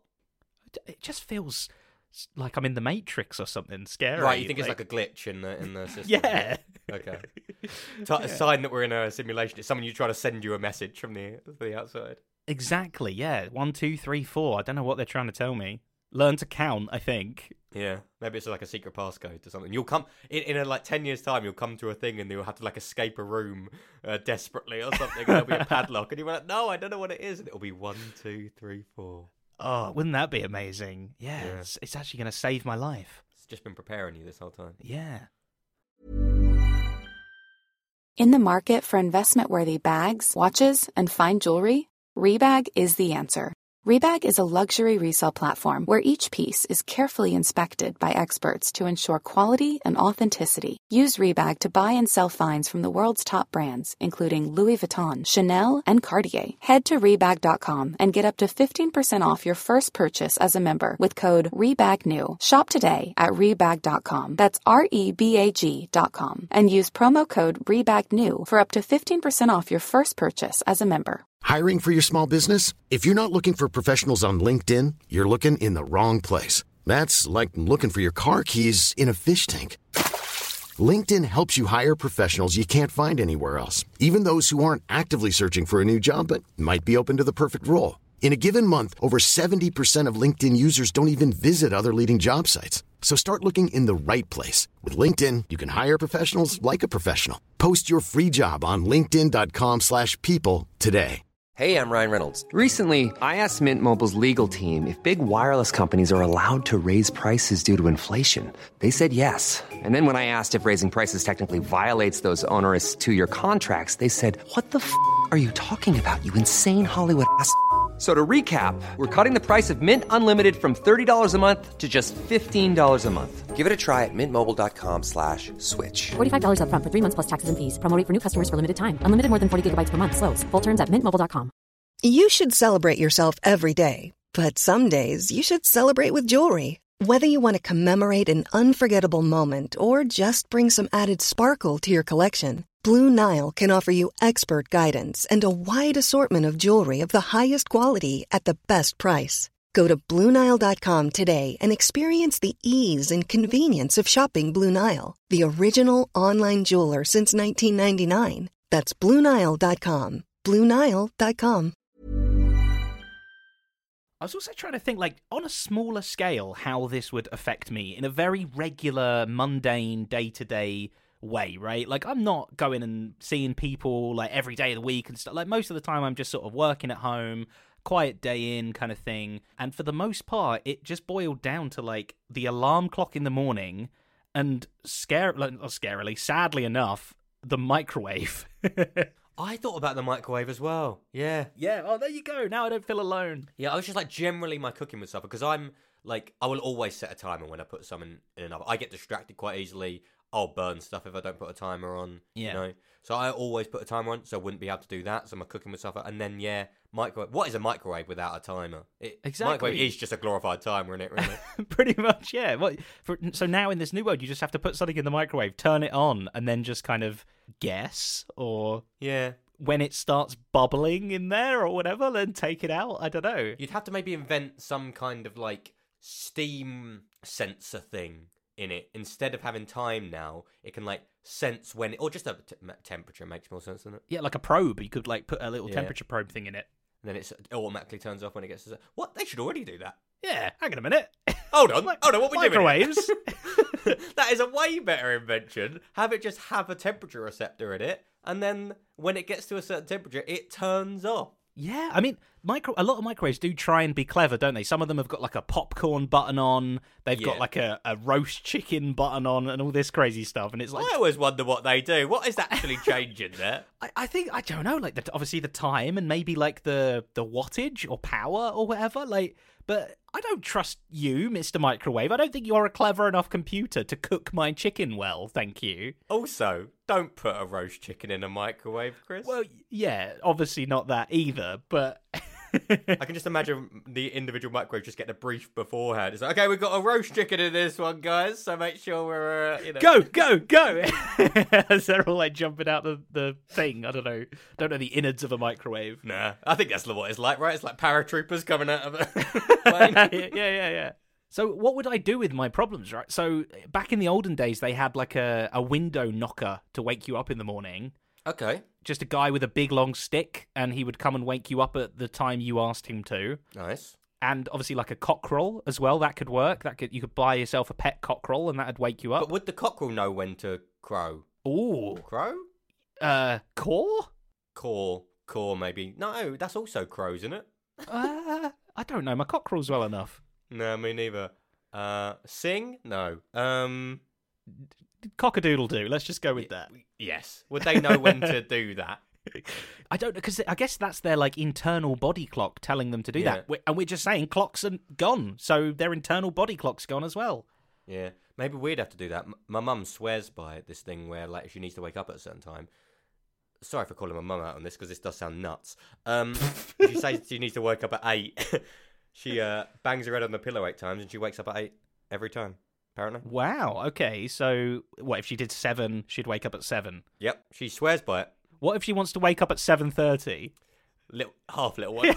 It just feels like I'm in the Matrix or something scary. Right, you think it's like a glitch in the in the system? Yeah. Okay. T- A sign that we're in a simulation. It's someone you try to send you a message from the from the outside. Exactly. Yeah. One, two, three, four. I don't know what they're trying to tell me. Learn to count, I think. Yeah, maybe it's like a secret passcode to something. You'll come in, in a, like ten years' time. You'll come to a thing and you'll have to like escape a room uh, desperately or something. And there'll be a padlock, and you're like, "No, I don't know what it is." And it'll be one, two, three, four. Oh, wouldn't that be amazing? Yeah, Yeah. It's, it's actually going to save my life. It's just been preparing you this whole time. Yeah. In the market for investment-worthy bags, watches, and fine jewelry, Rebag is the answer. Rebag is a luxury resale platform where each piece is carefully inspected by experts to ensure quality and authenticity. Use Rebag to buy and sell finds from the world's top brands, including Louis Vuitton, Chanel, and Cartier. Head to Rebag dot com and get up to fifteen percent off your first purchase as a member with code REBAGNEW. Shop today at Rebag dot com. That's R E B A G dot com. And use promo code REBAGNEW for up to fifteen percent off your first purchase as a member. Hiring for your small business? If you're not looking for professionals on LinkedIn, you're looking in the wrong place. That's like looking for your car keys in a fish tank. LinkedIn helps you hire professionals you can't find anywhere else, even those who aren't actively searching for a new job but might be open to the perfect role. In a given month, over seventy percent of LinkedIn users don't even visit other leading job sites. So start looking in the right place. With LinkedIn, you can hire professionals like a professional. Post your free job on linkedin dot com slash people today. Hey, I'm Ryan Reynolds. Recently, I asked Mint Mobile's legal team if big wireless companies are allowed to raise prices due to inflation. They said yes. And then when I asked if raising prices technically violates those onerous two-year contracts, they said, what the f*** are you talking about, you insane Hollywood ass f- So to recap, we're cutting the price of Mint Unlimited from thirty dollars a month to just fifteen dollars a month. Give it a try at mintmobile.com slash switch. forty-five dollars up front for three months plus taxes and fees. Promo rate for new customers for limited time. Unlimited more than forty gigabytes per month. Slows full terms at mint mobile dot com. You should celebrate yourself every day, but some days you should celebrate with jewelry. Whether you want to commemorate an unforgettable moment or just bring some added sparkle to your collection, Blue Nile can offer you expert guidance and a wide assortment of jewelry of the highest quality at the best price. Go to Blue Nile dot com today and experience the ease and convenience of shopping Blue Nile, the original online jeweler since nineteen ninety-nine. That's Blue Nile dot com. Blue Nile dot com. I was also trying to think, like, on a smaller scale, how this would affect me in a very regular, mundane, day-to-day way, right? Like, I'm not going and seeing people, like, every day of the week and stuff. Like, most of the time, I'm just sort of working at home, quiet day in kind of thing. And for the most part, it just boiled down to, like, the alarm clock in the morning and, scare- like, not scarily, sadly enough, the microwave. I thought about the microwave as well. Yeah. Yeah, oh, there you go. Now I don't feel alone. Yeah, I was just like, generally my cooking would suffer because I'm like, I will always set a timer when I put something in an oven. I get distracted quite easily. I'll burn stuff if I don't put a timer on. Yeah. You know? So I always put a timer on, so I wouldn't be able to do that. So my cooking would suffer. And then, yeah, microwave. What is a microwave without a timer? It, Exactly. Microwave is just a glorified timer, isn't it, really? Pretty much, yeah. What, for, so now in this new world, you just have to put something in the microwave, turn it on, and then just kind of guess, or Yeah. when it starts bubbling in there or whatever, then take it out. I don't know. You'd have to maybe invent some kind of like steam sensor thing in it. Instead of having time now, it can like sense when it, or just a t- temperature makes more sense than it. Yeah, like a probe. You could like put a little Yeah. temperature probe thing in it. And then it's, it automatically turns off when it gets to... What? They should already do that. Yeah, hang on a minute. Hold on. Hold on, what are we Microwaves. doing? That is a way better invention. Have it just have a temperature receptor in it, and then when it gets to a certain temperature, it turns off. Yeah, I mean, micro. A lot of microwaves do try and be clever, don't they? Some of them have got like a popcorn button on. They've got Yeah. like a, a roast chicken button on, and all this crazy stuff. And it's like, I always wonder what they do. What is actually changing there? I, I think I don't know, like the, obviously the time and maybe like the the wattage or power or whatever. Like, but I don't trust you, Mister Microwave. I don't think you're a clever enough computer to cook my chicken well. Thank you. Also, don't put a roast chicken in a microwave, Chris. Well, yeah, obviously not that either, but. I can just imagine the individual microwave just getting a brief beforehand. It's like, okay, we've got a roast chicken in this one, guys, so make sure we're, uh, you know. Go, go, go! As they're all like jumping out the, the thing. I don't know. Don't know the innards of a microwave. Nah, I think that's what it's like, right? It's like paratroopers coming out of a plane. yeah, yeah, yeah. So what would I do with my problems, right? So back in the olden days, they had like a, a window knocker to wake you up in the morning. Okay. Just a guy with a big long stick, and he would come and wake you up at the time you asked him to. Nice. And obviously, like a cockerel as well, that could work. That could you could buy yourself a pet cockerel, and that'd wake you up. But would the cockerel know when to crow? Ooh, Crow? uh, caw? Caw. Caw, maybe. No, that's also crows, isn't it? Uh, I don't know my cockerels well enough. No, me neither. Uh, sing? No. Um, Cock-a-doodle do. Let's just go with that. yes. Would they know when to do that? I don't know, because I guess that's their like internal body clock telling them to do Yeah. that. We- And we're just saying clocks are gone, so their internal body clock's gone as well. Yeah, maybe we'd have to do that. M- my mum swears by this thing where, like, she needs to wake up at a certain time. Sorry for calling my mum out on this because this does sound nuts. Um, she says she needs to wake up at eight. She uh, bangs her head on the pillow eight times and she wakes up at eight every time. Apparently. Wow. Okay. So what if she did seven? She'd wake up at seven. Yep, she swears by it. What if she wants to wake up at seven thirty? Little half little one.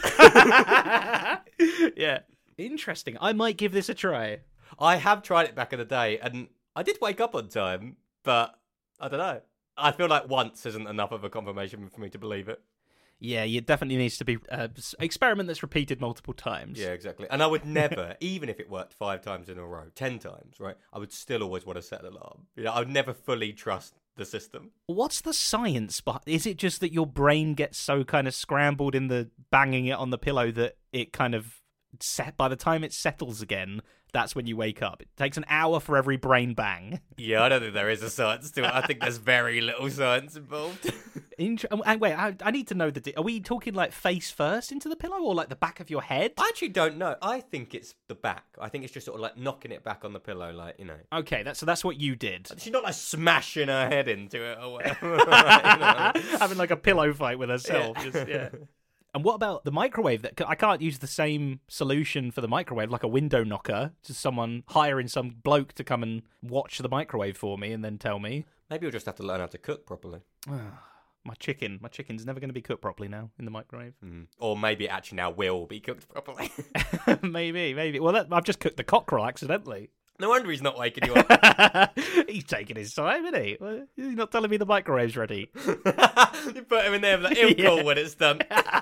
Yeah. Interesting. I might give this a try. I have tried it back in the day, and I did wake up on time, but I don't know. I feel like once isn't enough of a confirmation for me to believe it. Yeah, it definitely needs to be an experiment that's repeated multiple times. Yeah, exactly. And I would never, even if it worked five times in a row, ten times, right? I would still always want to set an alarm. You know, I would never fully trust the system. What's the science behind? Is it just that your brain gets so kind of scrambled in the banging it on the pillow that it kind of set by the time it settles again? That's when you wake up. It takes an hour for every brain bang. Yeah, I don't think there is a science to it. I think there's very little science involved. Inter- and wait, I, I need to know the. Di- Are we talking like face first into the pillow, or like the back of your head? I actually don't know. I think it's the back. I think it's just sort of like knocking it back on the pillow, like, you know. Okay, that's so that's what you did. She's not like smashing her head into it or whatever. Right, you know? Having like a pillow fight with herself. Yeah. Just, yeah. And what about the microwave? That I can't use the same solution for the microwave, like a window knocker, just someone hiring some bloke to come and watch the microwave for me and then tell me. Maybe you'll just have to learn how to cook properly. My chicken, my chicken's never going to be cooked properly now in the microwave. Mm. Or maybe it actually now will be cooked properly. maybe, maybe. Well, that, I've just cooked the cockerel accidentally. No wonder he's not waking you up. He's taking his time, isn't he? Well, he's not telling me the microwave's ready. You put him in there, but he'll Yeah. call when it's done.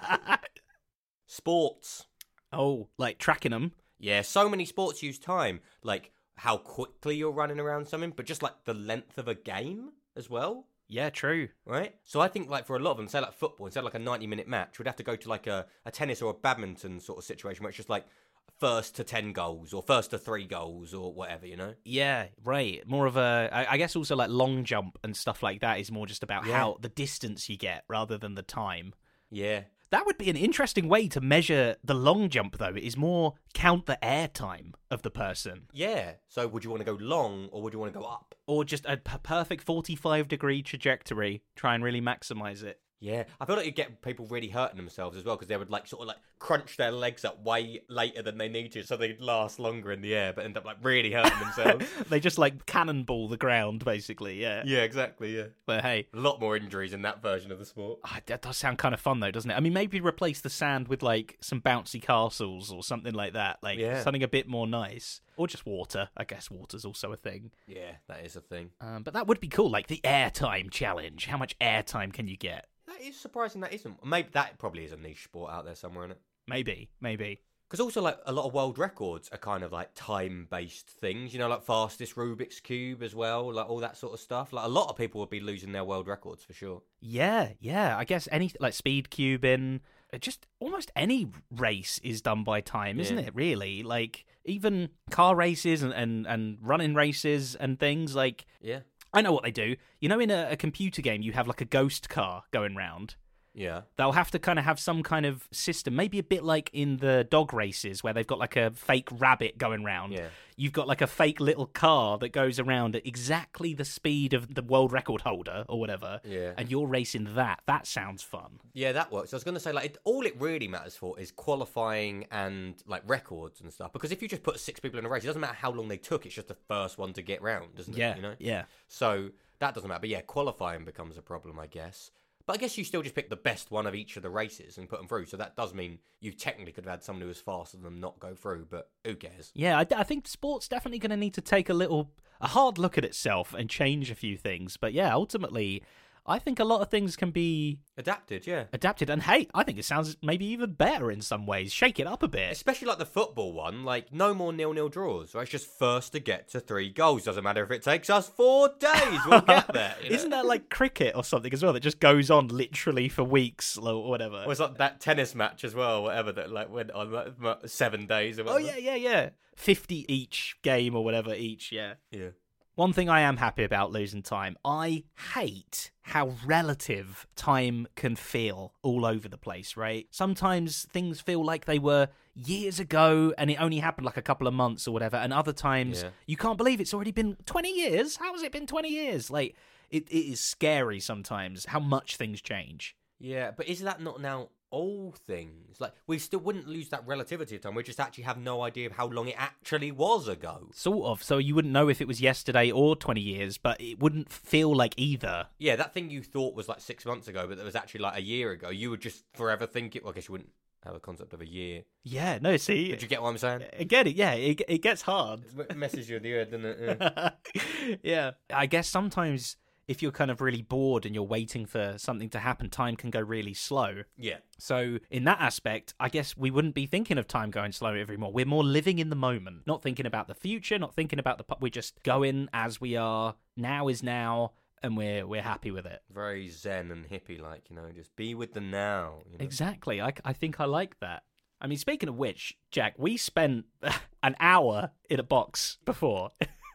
Sports. Oh, like tracking them. Yeah, so many sports use time. Like how quickly you're running around something, but just like the length of a game as well. Yeah, true. Right? So I think like for a lot of them, say like football, instead of like a ninety minute match, we'd have to go to like a, a tennis or a badminton sort of situation where it's just like first to ten goals or first to three goals or whatever, you know? Yeah, right. More of a, I I guess also like long jump and stuff like that is more just about Yeah. how the distance you get rather than the time. Yeah. That would be an interesting way to measure the long jump, though. It is more count the air time of the person. Yeah. So would you want to go long or would you want to go up? Or just a p- perfect forty-five degree trajectory. Try and really maximize it. Yeah, I feel like you'd get people really hurting themselves as well because they would like sort of like crunch their legs up way later than they need to so they'd last longer in the air but end up like really hurting themselves. They just like cannonball the ground, basically, yeah. Yeah, exactly, yeah. But hey, A lot more injuries in that version of the sport. ah, that does sound kind of fun, though, doesn't it? I mean, maybe replace the sand with like some bouncy castles or something like that. Like Yeah. something a bit more nice. Or just water. I guess water's also a thing. Yeah, that is a thing. Um, but that would be cool, like the airtime challenge. How much airtime can you get? That is surprising that isn't. Maybe that probably is a niche sport out there somewhere, isn't it? Maybe, maybe. Because also, like, a lot of world records are kind of like time-based things, you know, like fastest Rubik's Cube as well, like all that sort of stuff. Like, a lot of people would be losing their world records for sure. Yeah, yeah. I guess any like speed cubing, uh, just almost any race is done by time, isn't Yeah. it? Really, like even car races and, and and running races and things. Like Yeah. I know what they do. You know, in a, a computer game, you have like a ghost car going round. Yeah. They'll have to kind of have some kind of system, maybe a bit like in the dog races where they've got like a fake rabbit going round. Yeah. You've got like a fake little car that goes around at exactly the speed of the world record holder or whatever. Yeah. And you're racing that. That sounds fun. Yeah, that works. I was going to say, like, it, all it really matters for is qualifying and, like, records and stuff. Because if you just put six people in a race, it doesn't matter how long they took. It's just the first one to get round, doesn't Yeah. it? You know? Yeah. So that doesn't matter. But yeah, qualifying becomes a problem, I guess. But I guess you still just pick the best one of each of the races and put them through. So that does mean you technically could have had someone who was faster than them not go through, but who cares? Yeah, I, I think sport's definitely going to need to take a little, a hard look at itself and change a few things. But yeah, ultimately, I think a lot of things can be Adapted, yeah. adapted. And hey, I think it sounds maybe even better in some ways. Shake it up a bit. Especially like the football one, like no more nil-nil draws. Right? It's just first to get to three goals. Doesn't matter if it takes us four days. We'll get there. You know? Isn't that like cricket or something as well that just goes on literally for weeks or whatever? Or it's like that tennis match as well, whatever, that like went on like, seven days or Oh, whatever. yeah, yeah, yeah. fifty each game or whatever each, yeah. Yeah. One thing I am happy about losing time, I hate how relative time can feel all over the place, right? Sometimes things feel like they were years ago and it only happened like a couple of months or whatever, and other times Yeah. you can't believe it's already been twenty years. How has it been twenty years? Like, it, it is scary sometimes how much things change. Yeah, but is that not now all things? Like, we still wouldn't lose that relativity of time. We just actually have no idea of how long it actually was ago. Sort of. So you wouldn't know if it was yesterday or twenty years, but it wouldn't feel like either. Yeah, that thing you thought was like six months ago, but that was actually like a year ago, you would just forever think it. Well, I guess you wouldn't have a concept of a year. Yeah, no, see. Did you get what I'm saying? I get it, yeah. It, it gets hard. It messes you in the head, doesn't it? Yeah. Yeah. I guess sometimes if you're kind of really bored and you're waiting for something to happen, time can go really slow. Yeah. So in that aspect, I guess we wouldn't be thinking of time going slow anymore. We're more living in the moment, not thinking about the future, not thinking about the... pu- We're just going as we are. Now is now, and we're we're happy with it. Very zen and hippie, like, you know, just be with the now. You know? Exactly. I, I think I like that. I mean, speaking of which, Jack, we spent an hour in a box before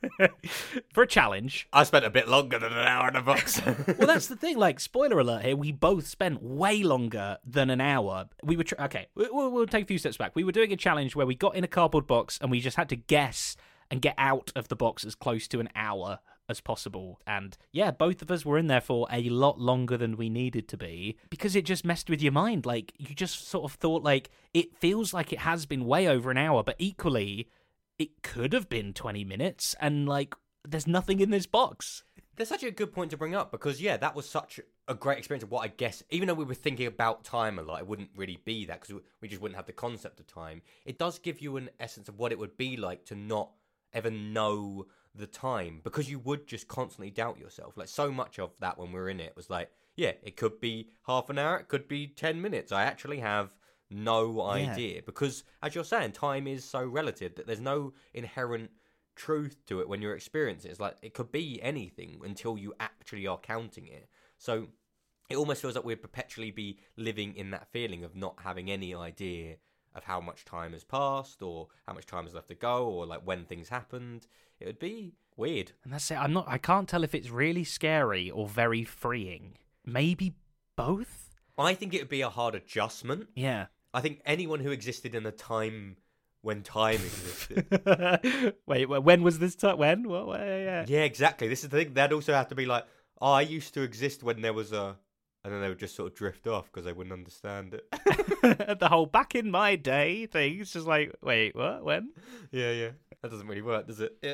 for a challenge. I spent a bit longer than an hour in a box. Well, that's the thing. Like, spoiler alert here, we both spent way longer than an hour. We were tr- okay. We'll, we'll take a few steps back. We were doing a challenge where we got in a cardboard box and we just had to guess and get out of the box as close to an hour as possible. And yeah, both of us were in there for a lot longer than we needed to be because it just messed with your mind. Like, you just sort of thought, like, it feels like it has been way over an hour, but equally, it could have been twenty minutes, and, like, there's nothing in this box. That's such a good point to bring up because, yeah, that was such a great experience of what I guess, even though we were thinking about time a lot, it wouldn't really be that because we just wouldn't have the concept of time. It does give you an essence of what it would be like to not ever know the time because you would just constantly doubt yourself. Like, so much of that when we were in it was like, yeah, it could be half an hour, it could be ten minutes. I actually have no idea yeah. because, as you're saying, time is so relative that there's no inherent truth to it when you're experiencing it. It's like it could be anything until you actually are counting it. So it almost feels like we'd perpetually be living in that feeling of not having any idea of how much time has passed or how much time is left to go or like when things happened. It would be weird. And that's it. I'm not I can't tell if it's really scary or very freeing. Maybe both? I think it would be a hard adjustment. Yeah. I think anyone who existed in a time when time existed. Wait, when was this time? When? What? Well, yeah. yeah, exactly. This is the thing. They'd also have to be like, oh, I used to exist when there was a... And then they would just sort of drift off because they wouldn't understand it. The whole back in my day thing. It's just like, wait, what? When? Yeah, yeah. That doesn't really work, does it? Yeah.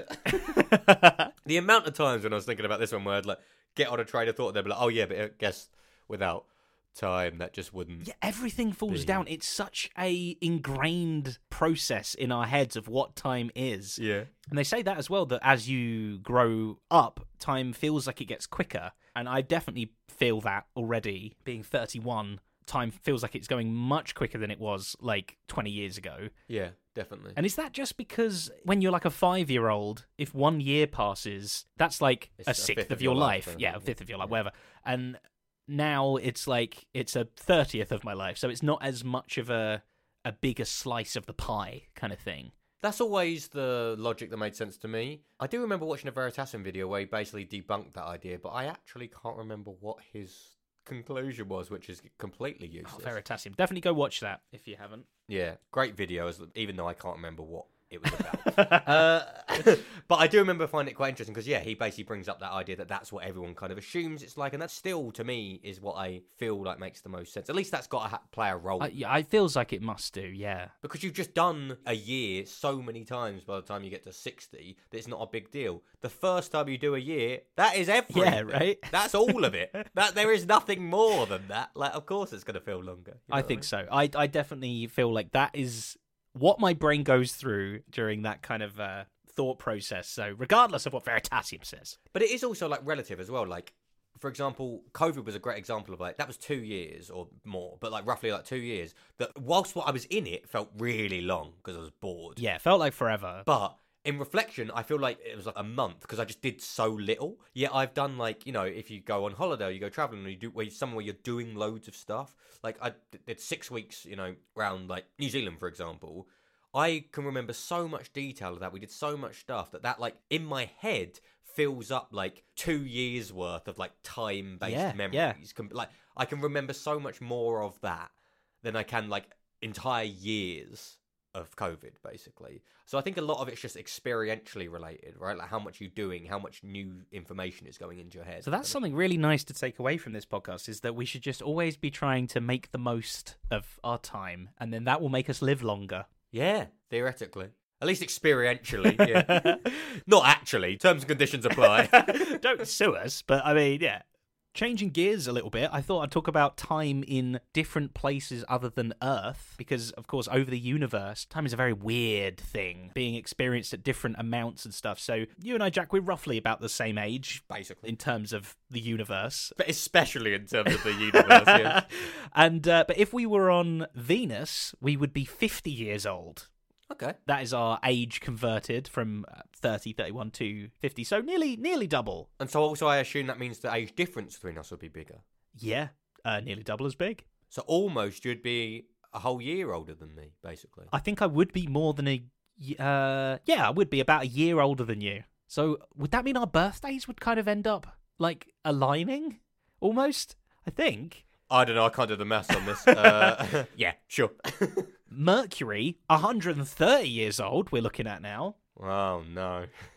The amount of times when I was thinking about this one where I'd like get on a train of thought, they'd be like, oh yeah, but I guess without time that just wouldn't. Yeah, everything falls be. down. It's such a ingrained process in our heads of what time is. Yeah. And they say that as well, that as you grow up, time feels like it gets quicker. And I definitely feel that already. Being thirty-one, time feels like it's going much quicker than it was like twenty years ago. Yeah, definitely. And is that just because when you're like a five-year-old, if one year passes, that's like It's a a sixth fifth of of your your life. life, Yeah, a isn't it? fifth of your life, Yeah. whatever. And now it's like it's a thirtieth of my life, so it's not as much of a a bigger slice of the pie kind of thing. That's always the logic that made sense to me. I do remember watching a Veritasium video where he basically debunked that idea, but I actually can't remember what his conclusion was, which is completely useless. Oh, Veritasium. Definitely go watch that if you haven't. Yeah, great video, as- even though I can't remember what it was about. uh, but I do remember finding it quite interesting because, yeah, he basically brings up that idea that that's what everyone kind of assumes it's like, and that still, to me, is what I feel like makes the most sense. At least that's got to ha- play a role. Uh, yeah, it feels like it must do, yeah. Because you've just done a year so many times by the time you get to sixty that it's not a big deal. The first time you do a year, that is everything. Yeah, right? That's all of it. That there is nothing more than that. Like, of course it's going to feel longer. You know I what think mean? so. I, I definitely feel like that is what my brain goes through during that kind of uh, thought process. So regardless of what Veritasium says. But it is also, like, relative as well. Like, for example, COVID was a great example of, like, that was two years or more, but, like, roughly, like, two years. That whilst what I was in it felt really long because I was bored. Yeah, it felt like forever. But in reflection, I feel like it was like a month because I just did so little. Yet I've done, like, you know, if you go on holiday or you go traveling or you do where somewhere you're doing loads of stuff. Like, I did six weeks, you know, around, like, New Zealand, for example. I can remember so much detail of that. We did so much stuff that that, like, in my head fills up, like, two years worth of, like, time-based Yeah, memories. yeah. Com- Like, I can remember so much more of that than I can, like, entire years of COVID, basically. So I think a lot of it's just experientially related, right? Like how much you're doing, how much new information is going into your head. So that's something really nice to take away from this podcast, is that we should just always be trying to make the most of our time, and then that will make us live longer. Yeah, theoretically. At least experientially, yeah. Not actually. Terms and conditions apply. Don't sue us, but I mean, yeah. Changing gears a little bit, I thought I'd talk about time in different places other than Earth, because, of course, over the universe, time is a very weird thing, being experienced at different amounts and stuff. So you and I, Jack, we're roughly about the same age, Basically. in terms of the universe. But especially in terms of the universe, yes. And uh, but if we were on Venus, we would be fifty years old. Okay. That is our age converted from thirty, thirty-one to fifty, so nearly nearly double. And so also I assume that means the age difference between us would be bigger. Yeah, uh, nearly double as big. So almost you'd be a whole year older than me, basically. I think I would be more than a... y- Uh, yeah, I would be about a year older than you. So would that mean our birthdays would kind of end up, like, aligning? Almost? I think. I don't know, I can't do the maths on this. Uh, yeah, sure. Mercury, one hundred thirty years old, we're looking at now. Oh, no.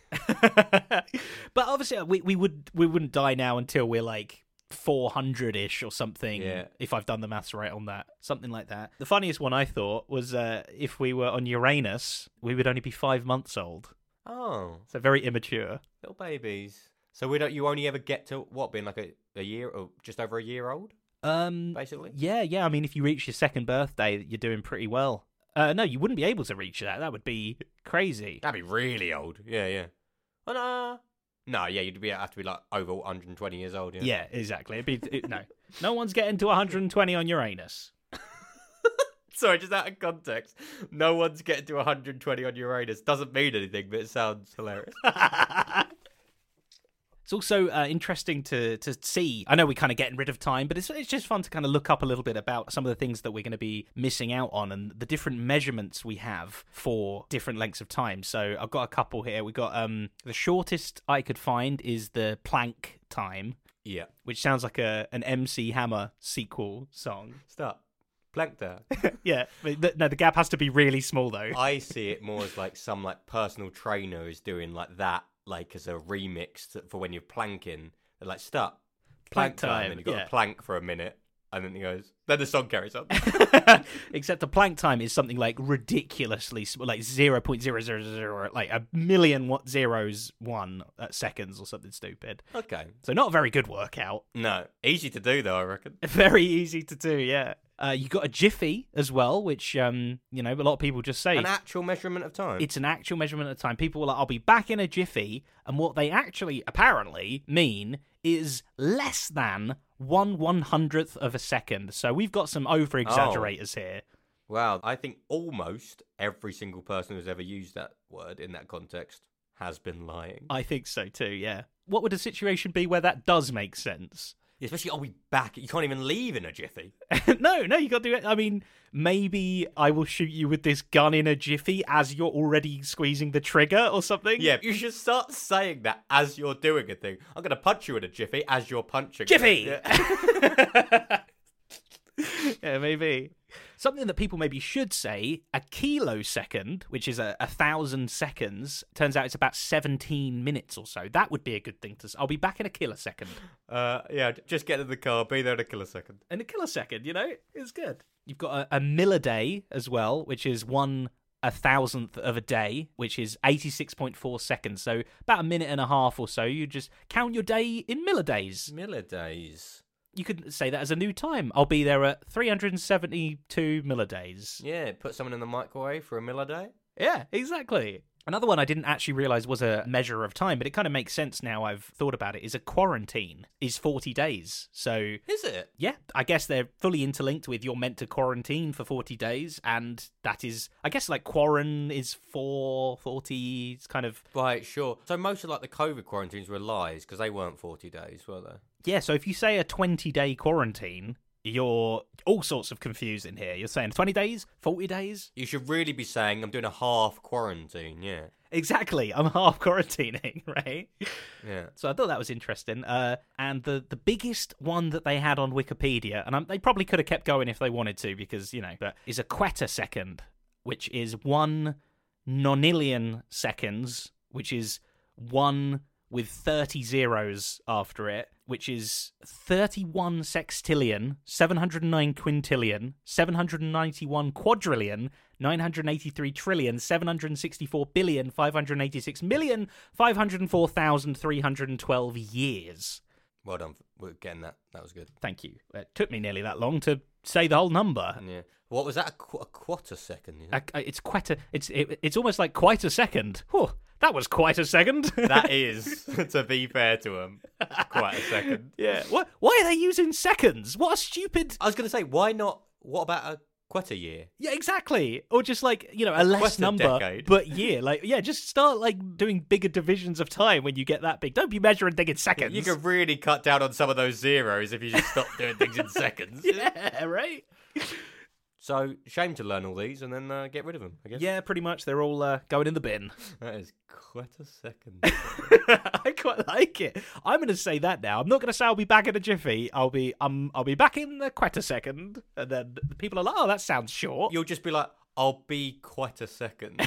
But obviously, we we would we wouldn't die now until we're like four hundred ish or something. Yeah. If I've done the maths right on that, something like that. The funniest one I thought was uh, if we were on Uranus, we would only be five months old. Oh, So very immature. little babies. So we don't. You only ever get to what, being like a, a year or just over a year old, Um, basically. yeah, yeah. I mean, if you reach your second birthday, you're doing pretty well. Uh, no, you wouldn't be able to reach that. That would be crazy. That'd be really old. Yeah, yeah. Oh, no. No, yeah, you'd be have to be like over one hundred twenty years old. Yeah. Yeah, exactly. It'd be it, no, no one's getting to one hundred twenty on Uranus. Sorry, just out of context. No one's getting to one hundred twenty on Uranus. Doesn't mean anything, but it sounds hilarious. It's also uh, interesting to to see. I know we're kind of getting rid of time, but it's it's just fun to kind of look up a little bit about some of the things that we're going to be missing out on and the different measurements we have for different lengths of time. So I've got a couple here. We got um the shortest I could find is the Planck time, Yeah. which sounds like a an M C Hammer sequel song. Stop. Plankton. Yeah, but th- no, the gap has to be really small though. I see it more as like some like personal trainer is doing like that, like as a remix to, for when you're planking. They're like, stop. Plank Plank time. time, And you've got yeah. to plank for a minute. And then he goes, then the song carries on. Except the Planck time is something like ridiculously small, like zero point zero zero zero, like a million what zeros one uh, seconds or something stupid. Okay. So not a very good workout. No. Easy to do, though, I reckon. Very easy to do, yeah. Uh, you got a jiffy as well, which um, you know, a lot of people just say An actual measurement of time. it's an actual measurement of time. People were like, "I'll be back in a jiffy," and what they actually apparently mean is less than one one hundredth of a second. So we've got some over exaggerators here. Wow. I think almost every single person who's ever used that word in that context has been lying. I think so too. Yeah. What would a situation be where that does make sense? Especially, are we back? You can't even leave in a jiffy. no, no, you got to do it. I mean, maybe I will shoot you with this gun in a jiffy as you're already squeezing the trigger or something. Yeah, you should start saying that as you're doing a thing. I'm going to punch you in a jiffy as you're punching. Jiffy! it. Yeah. Yeah, maybe. Something that people maybe should say, a kilosecond, which is a, a thousand seconds, turns out it's about seventeen minutes or so. That would be a good thing to say. I'll be back in a kilosecond. Uh, yeah, just get in the car, be there in a kilosecond. In a kilosecond, you know? It's good. You've got a, a milliday as well, which is one a thousandth of a day, which is eighty-six point four seconds. So about a minute and a half or so. You just count your day in millidays. Millidays. You could say that as a new time. I'll be there at three hundred seventy-two millidays. Yeah, put someone in the microwave for a milliday. Yeah, exactly. Another one I didn't actually realise was a measure of time, but it kind of makes sense now I've thought about it, is a quarantine is forty days. So, Is it? yeah, I guess they're fully interlinked with you're meant to quarantine for forty days, and that is, I guess, like quaran is for forty, it's kind of... Right, sure. So most of like the COVID quarantines were lies because they weren't forty days, were they? Yeah, so if you say a twenty-day quarantine, you're all sorts of confused in here. You're saying twenty days, forty days? You should really be saying I'm doing a half quarantine, yeah. Exactly, I'm half quarantining, right? Yeah. So I thought that was interesting. Uh, and the, the biggest one that they had on Wikipedia, and um, they probably could have kept going if they wanted to, because, you know, but is a quettasecond, which is one nonillion seconds, which is one with thirty zeros after it, which is thirty-one sextillion, seven hundred nine quintillion, seven hundred ninety-one quadrillion, nine hundred eighty-three trillion, seven hundred sixty-four billion, five hundred eighty-six million, five hundred four thousand three hundred twelve years. Well done for getting that. That was good. Thank you. It took me nearly that long to say the whole number. Yeah. What was that? A, qu- a quarter second? I, I, it's quite a. It's it, it's almost like quite a second. Whew, that was quite a second. That is, to be fair to them, quite a second. Yeah. What? Why are they using seconds? What a stupid. I was going to say, why not? What about a quetta year? Yeah, exactly. Or just like, you know, a less Quest a number, decade. but year. Like, yeah, just start like doing bigger divisions of time when you get that big. Don't be measuring things in seconds. You could really cut down on some of those zeros if you just stop doing things in seconds. Yeah, right. So, shame to learn all these and then uh, get rid of them, I guess. Yeah, pretty much. They're all uh, going in the bin. That is quite a second. I quite like it. I'm going to say that now. I'm not going to say I'll be back in a jiffy. I'll be um I'll be back in the quite a second, and then the people are like, oh, that sounds short. You'll just be like, I'll be quite a second.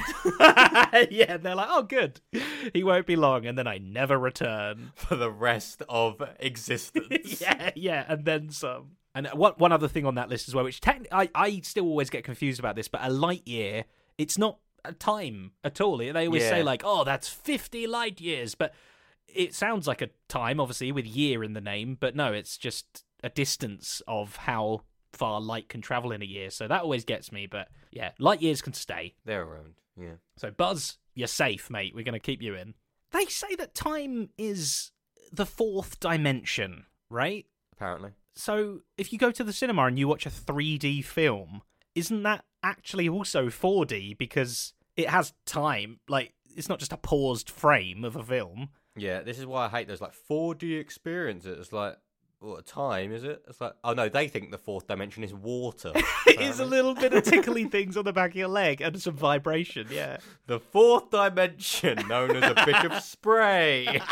Yeah, they're like, oh, good. He won't be long, and then I never return. For the rest of existence. yeah, yeah, and then some. And one one other thing on that list as well, which technically I, I still always get confused about this, but a light year, it's not a time at all. They always Yeah. say like, oh, that's fifty light years, but it sounds like a time, obviously, with year in the name, but no, it's just a distance of how far light can travel in a year. So that always gets me, but yeah, light years can stay. They're around, yeah. So Buzz, you're safe, mate. We're going to keep you in. They say that time is the fourth dimension, right? Apparently. So if you go to the cinema and you watch a three D film, isn't that actually also four D because it has time? Like, it's not just a paused frame of a film. Yeah, this is why I hate those like four D experiences. It's like, what time is it? It's like, oh no, they think the fourth dimension is water. It is a little bit of tickly things on the back of your leg and some vibration, yeah. The fourth dimension, known as a bit of spray.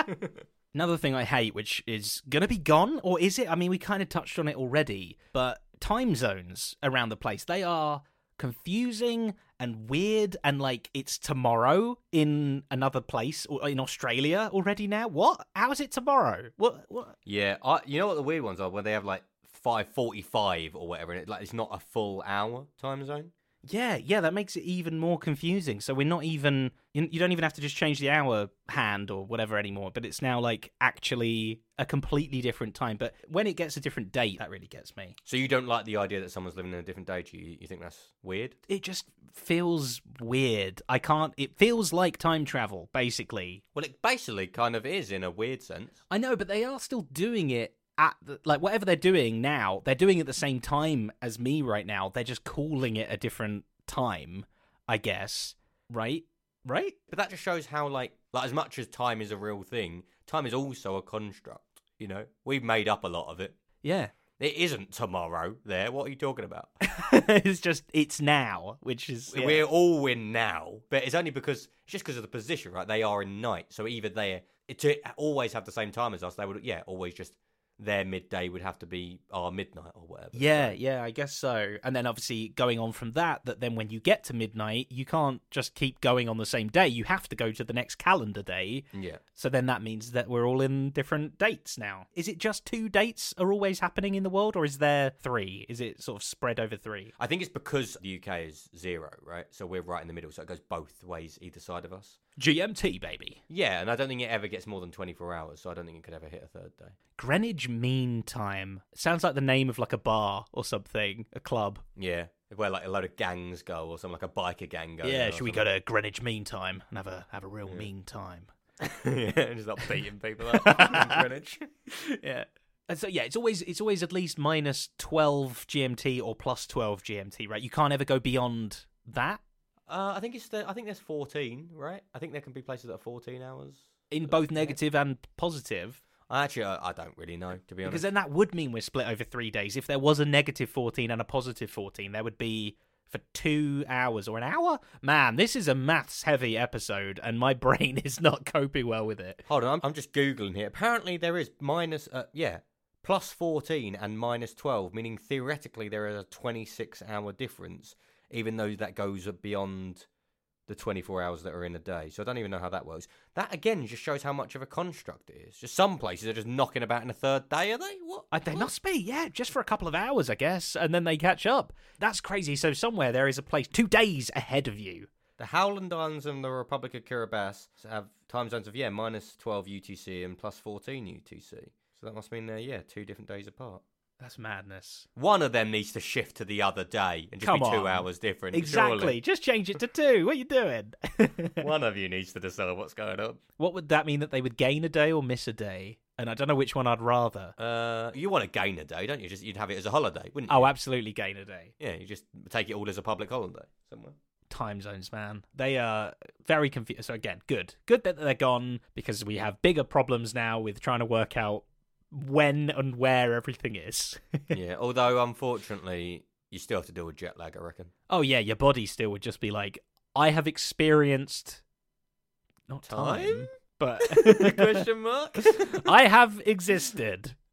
Another thing I hate, which is going to be gone, or is it? I mean, we kind of touched on it already, but time zones around the place, they are confusing and weird, and like it's tomorrow in another place or in Australia already now. What? How is it tomorrow? What? What? Yeah, I, you know what the weird ones are? Where they have like five forty-five or whatever, and it, like it's not a full hour time zone. Yeah, yeah, that makes it even more confusing. So we're not even, you you don't even have to just change the hour hand or whatever anymore, but it's now like actually a completely different time. But when it gets a different date, that really gets me. So you don't like the idea that someone's living in a different day to you? You think that's weird? It just feels weird. I can't, it feels like time travel, basically. Well, it basically kind of is in a weird sense. I know, but they are still doing it at the, like whatever they're doing now, they're doing it at the same time as me right now. They're just calling it a different time, I guess. Right? Right? But that just shows how, like, like as much as time is a real thing, time is also a construct, you know? We've made up a lot of it. Yeah. It isn't tomorrow there. What are you talking about? It's just, it's now, which is... Yeah. We're all in now, but it's only because, it's just because of the position, right? They are in night, so either they, to always have the same time as us, they would, yeah, always just... their midday would have to be our midnight or whatever. Yeah, yeah, I guess so. And then obviously going on from that, that then when you get to midnight, you can't just keep going on the same day. You have to go to the next calendar day. Yeah. So then that means that we're all in different dates now. Is it just two dates are always happening in the world, or is there three? Is it sort of spread over three? I think it's because the U K is zero, right? So we're right in the middle, so it goes both ways, either side of us. G M T, baby. Yeah, and I don't think it ever gets more than twenty-four hours, so I don't think it could ever hit a third day. Greenwich Mean Time. Sounds like the name of like a bar or something, a club. Yeah, where like a load of gangs go, or something like a biker gang go. Yeah, should we go to Greenwich Mean Time and have a have a real yeah. mean time? Yeah, just not beating people up in Greenwich. Yeah. And so yeah, it's always it's always at least minus twelve G M T or plus twelve G M T, right? You can't ever go beyond that. Uh, I think it's the, I think there's fourteen, right? I think there can be places that are fourteen hours in both negative and positive. Actually, I, I don't really know, to be honest. Because then that would mean we're split over three days. If there was a negative fourteen and a positive fourteen, there would be for two hours or an hour. Man, this is a maths-heavy episode, and my brain is not coping well with it. Hold on, I'm, I'm just googling here. Apparently, there is minus, uh, yeah, plus fourteen and minus twelve, meaning theoretically there is a twenty-six hour difference. Even though that goes beyond the twenty-four hours that are in a day. So I don't even know how that works. That, again, just shows how much of a construct it is. Just some places are just knocking about in a third day, are they? What? Uh, they what? must be, yeah, just for a couple of hours, I guess, and then they catch up. That's crazy. So somewhere there is a place two days ahead of you. The Howland Islands and the Republic of Kiribati have time zones of, yeah, minus twelve U T C and plus fourteen U T C. So that must mean they're, yeah, two different days apart. That's madness. One of them needs to shift to the other day and just Come be two on. hours different. Exactly. Surely. Just change it to two. What are you doing? One of you needs to decide what's going on. What would that mean? That they would gain a day or miss a day? And I don't know which one I'd rather. Uh, you want to gain a day, don't you? Just you'd have it as a holiday, wouldn't you? Oh, absolutely gain a day. Yeah, you just take it all as a public holiday somewhere. Time zones, man. They are very confused. So again, good. Good that they're gone, because we have bigger problems now with trying to work out when and where everything is. Yeah, although unfortunately you still have to deal with jet lag, I reckon. Oh yeah, your body still would just be like, I have experienced not time, time but question mark. I have existed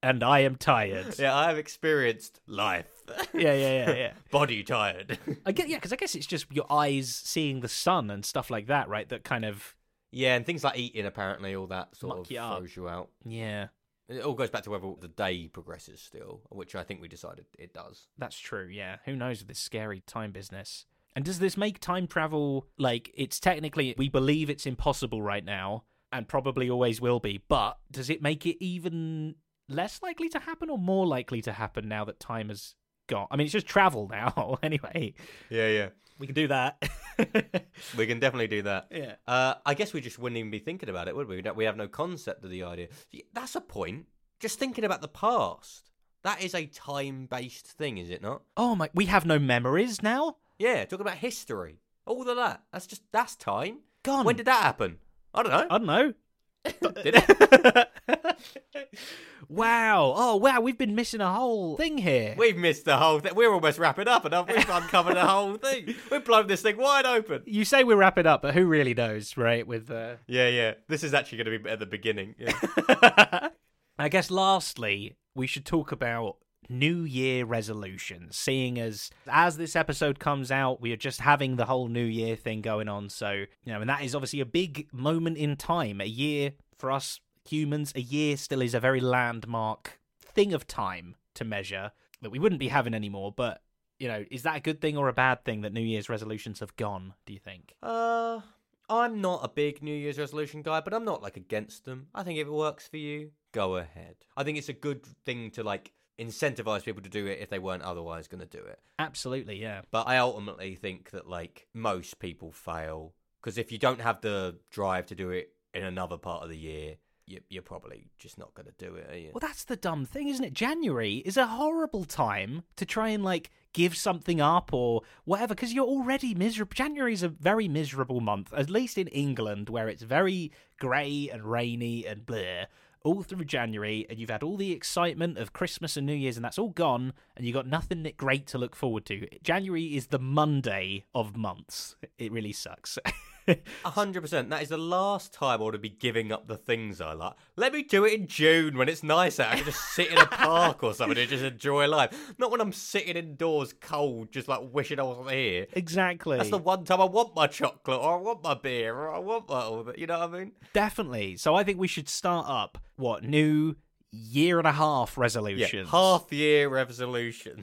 and I am tired. Yeah, I have experienced life. Yeah, yeah, yeah, yeah. Body tired. I get, yeah, because I guess it's just your eyes seeing the sun and stuff like that, right? That kind of, Yeah, and things like eating, apparently, all that sort Muck of you up. throws you out. yeah, It all goes back to whether the day progresses still, which I think we decided it does. that's true. Yeah, who knows with this scary time business? And does this make time travel like it's technically we believe it's impossible right now, and probably always will be? But does it make it even less likely to happen or more likely to happen now that time has gone? I mean, it's just travel now, anyway. Yeah, yeah. We can do that. We can definitely do that. Yeah. Uh, I guess we just wouldn't even be thinking about it, would we? We don't- We have no concept of the idea. That's a point. Just thinking about the past. That is a time-based thing, is it not? Oh my, we have no memories now? Yeah, talking about history. All of that. That's just, that's time. Gone. When did that happen? I don't know. I don't know. Did it? Wow. Oh, wow. We've been missing a whole thing here. We've missed the whole thing. We're almost wrapping up, and we've uncovered the whole thing. We've blown this thing wide open. You say we wrap it up, but who really knows, right? With uh... Yeah, yeah. This is actually going to be at the beginning. Yeah. I guess lastly, we should talk about New Year resolutions, seeing as as this episode comes out, we are just having the whole New Year thing going on. So, you know, and that is obviously a big moment in time. A year for us humans, a year still is a very landmark thing of time to measure that we wouldn't be having anymore. But, you know, is that a good thing or a bad thing that New Year's resolutions have gone, do you think? Uh, I'm not a big New Year's resolution guy, but I'm not, like, against them. I think if it works for you, go ahead. I think it's a good thing to, like, incentivize people to do it if they weren't otherwise going to do it. Absolutely, yeah. But I ultimately think that, like, most people fail. Because if you don't have the drive to do it in another part of the year, you, you're probably just not going to do it, are you? Well, that's the dumb thing, isn't it? January is a horrible time to try and, like, give something up or whatever, because you're already miserable. January is a very miserable month, at least in England, where it's very grey and rainy and bleh all through January, and you've had all the excitement of Christmas and New Year's, and that's all gone, and you've got nothing great to look forward to. January is the Monday of months. It really sucks. A hundred percent. That is the last time I would be giving up the things I like. Let me do it in June when it's nice out. I can just sit in a park or something and just enjoy life. Not when I'm sitting indoors cold, just like wishing I wasn't here. Exactly. That's the one time I want my chocolate, or I want my beer, or I want my all that. You know what I mean? Definitely. So I think we should start up, what, new year and a half resolutions. Yeah, half year resolution.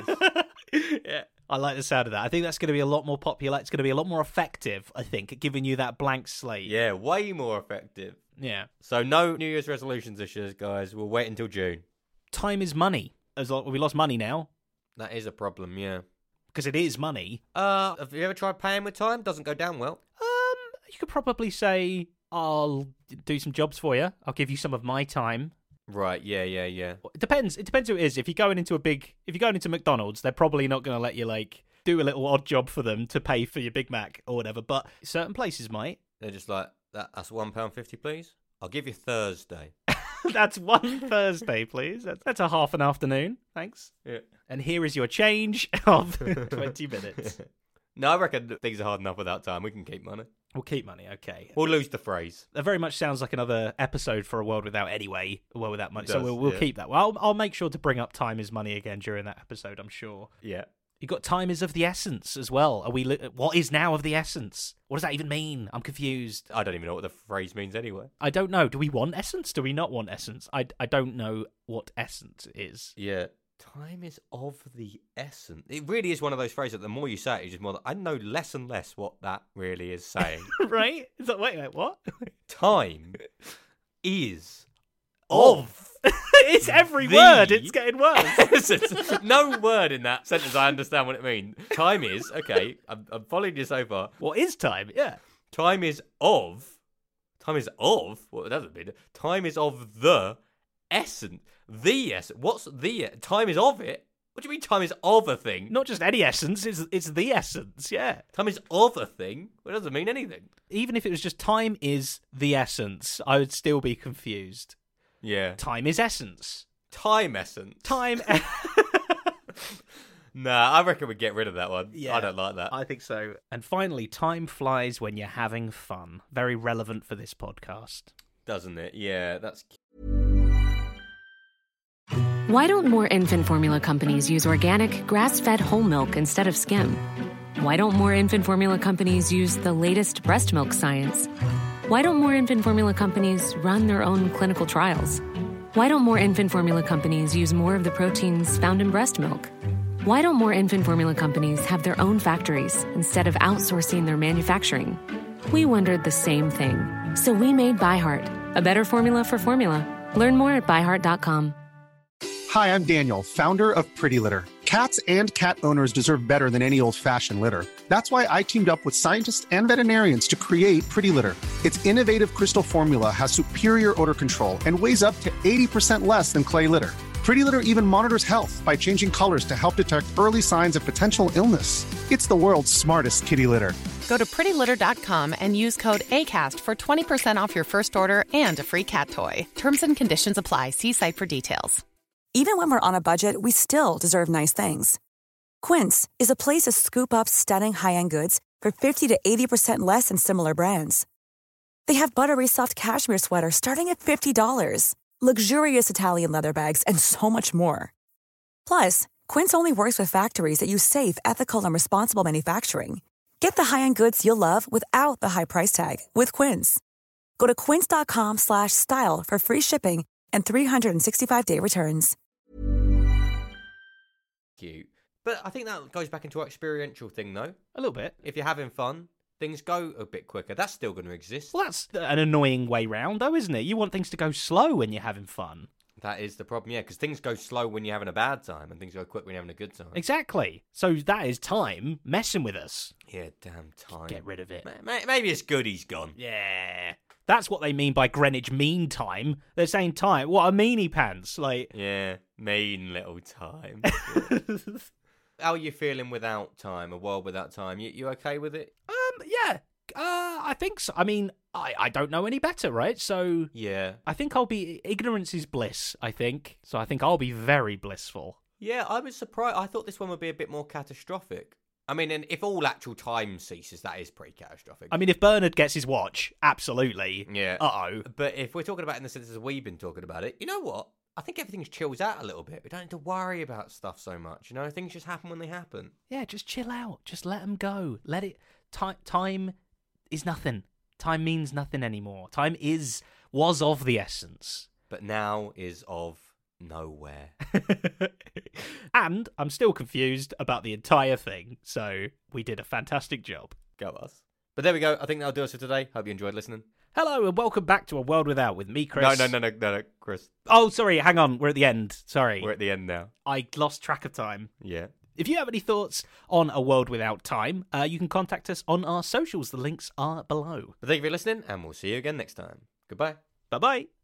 Yeah. I like the sound of that. I think that's going to be a lot more popular. It's going to be a lot more effective, I think, at giving you that blank slate. Yeah, way more effective. Yeah. So no New Year's resolutions this year, guys. We'll wait until June. Time is money. As lo- we lost money now, That is a problem, yeah. because it is money. Uh, have you ever tried paying with time? Doesn't go down well. Um, you could probably say, I'll do some jobs for you. I'll give you some of my time. Right, yeah, yeah, yeah. It depends. It depends who it is. If you're going into a big, if you're going into McDonald's, they're probably not going to let you, like, do a little odd job for them to pay for your Big Mac or whatever. But certain places might. They're just like, that. that's one pound fifty, please. I'll give you Thursday. That's one Thursday, please. That's, that's a half an afternoon. Thanks. Yeah. And here is your change of twenty minutes. No, I reckon things are hard enough without time. We can keep money. We'll keep money, okay. We'll lose the phrase. That very much sounds like another episode for A World Without Anyway, A World Without Money. It So does, we'll, we'll yeah. keep that. Well, I'll, I'll make sure to bring up time is money again during that episode, I'm sure. Yeah. You got time is of the essence as well. Are we? Li- what is now of the essence? What does that even mean? I'm confused. I don't even know what the phrase means anyway. I don't know. Do we want essence? Do we not want essence? I, I don't know what essence is. Yeah. Time is of the essence. It really is one of those phrases that the more you say it, it's just more that I know less and less what that really is saying. Right? Is that, wait, wait, what? Time is Of. of. It's every The- word. It's getting worse. Essence. No word in that sentence I understand what it means. Time is, okay, I'm, I'm following you so far. What is time? Yeah. Time is of. Time is of. What does it mean? Time is of the essence. The essence. What's the. Time is of it? What do you mean time is of a thing? Not just any essence. It's it's the essence. Yeah. Time is of a thing? Well, it doesn't mean anything. Even if it was just time is the essence, I would still be confused. Yeah. Time is essence. Time essence. Time. Nah, I reckon we get rid of that one. Yeah. I don't like that. I think so. And finally, time flies when you're having fun. Very relevant for this podcast. Doesn't it? Yeah, that's Why don't more infant formula companies use organic, grass-fed whole milk instead of skim? Why don't more infant formula companies use the latest breast milk science? Why don't more infant formula companies run their own clinical trials? Why don't more infant formula companies use more of the proteins found in breast milk? Why don't more infant formula companies have their own factories instead of outsourcing their manufacturing? We wondered the same thing. So we made ByHeart, a better formula for formula. Learn more at by heart dot com. Hi, I'm Daniel, founder of Pretty Litter. Cats and cat owners deserve better than any old-fashioned litter. That's why I teamed up with scientists and veterinarians to create Pretty Litter. Its innovative crystal formula has superior odor control and weighs up to eighty percent less than clay litter. Pretty Litter even monitors health by changing colors to help detect early signs of potential illness. It's the world's smartest kitty litter. Go to pretty litter dot com and use code ACAST for twenty percent off your first order and a free cat toy. Terms and conditions apply. See site for details. Even when we're on a budget, we still deserve nice things. Quince is a place to scoop up stunning high-end goods for fifty to eighty percent less than similar brands. They have buttery soft cashmere sweaters starting at fifty dollars, luxurious Italian leather bags, and so much more. Plus, Quince only works with factories that use safe, ethical, and responsible manufacturing. Get the high-end goods you'll love without the high price tag with Quince. Go to quince dot com slash style for free shipping and three hundred sixty-five day returns. Cute. But I think that goes back into our experiential thing, though. A little bit. If you're having fun, things go a bit quicker. That's still going to exist. Well, that's an annoying way round, though, isn't it? You want things to go slow when you're having fun. That is the problem, yeah, because things go slow when you're having a bad time and things go quick when you're having a good time. Exactly. So that is time messing with us. Yeah, damn time. Get rid of it. Maybe it's good he's gone. Yeah. That's what they mean by Greenwich Mean Time. They're saying time. What are meanie pants? Like, yeah, mean little time. How are you feeling without time? A world without time? You you okay with it? Um, yeah. Uh, I think so. I mean, I, I don't know any better, right? So yeah, I think I'll be ignorance is bliss. I think so. I think I'll be very blissful. Yeah, I was surprised. I thought this one would be a bit more catastrophic. I mean, and if all actual time ceases, that is pretty catastrophic. I mean, if Bernard gets his watch, absolutely. Yeah. Uh-oh. But if we're talking about it in the sense as we've been talking about it, you know what? I think everything chills out a little bit. We don't need to worry about stuff so much. You know, things just happen when they happen. Yeah, just chill out. Just let them go. Let it... Time, time is nothing. Time means nothing anymore. Time is... was of the essence. But now is of... nowhere. And I'm still confused about the entire thing, so we did a fantastic job. Go us. But there we go. I think that'll do us for today. Hope you enjoyed listening. Hello and welcome back to A World Without with me, Chris. No, no, no, no, no, no, Chris. Oh, sorry, hang on. We're at the end. Sorry. We're at the end now. I lost track of time. Yeah. If you have any thoughts on A World Without Time, uh, you can contact us on our socials. The links are below. But thank you for listening, and we'll see you again next time. Goodbye. Bye-bye.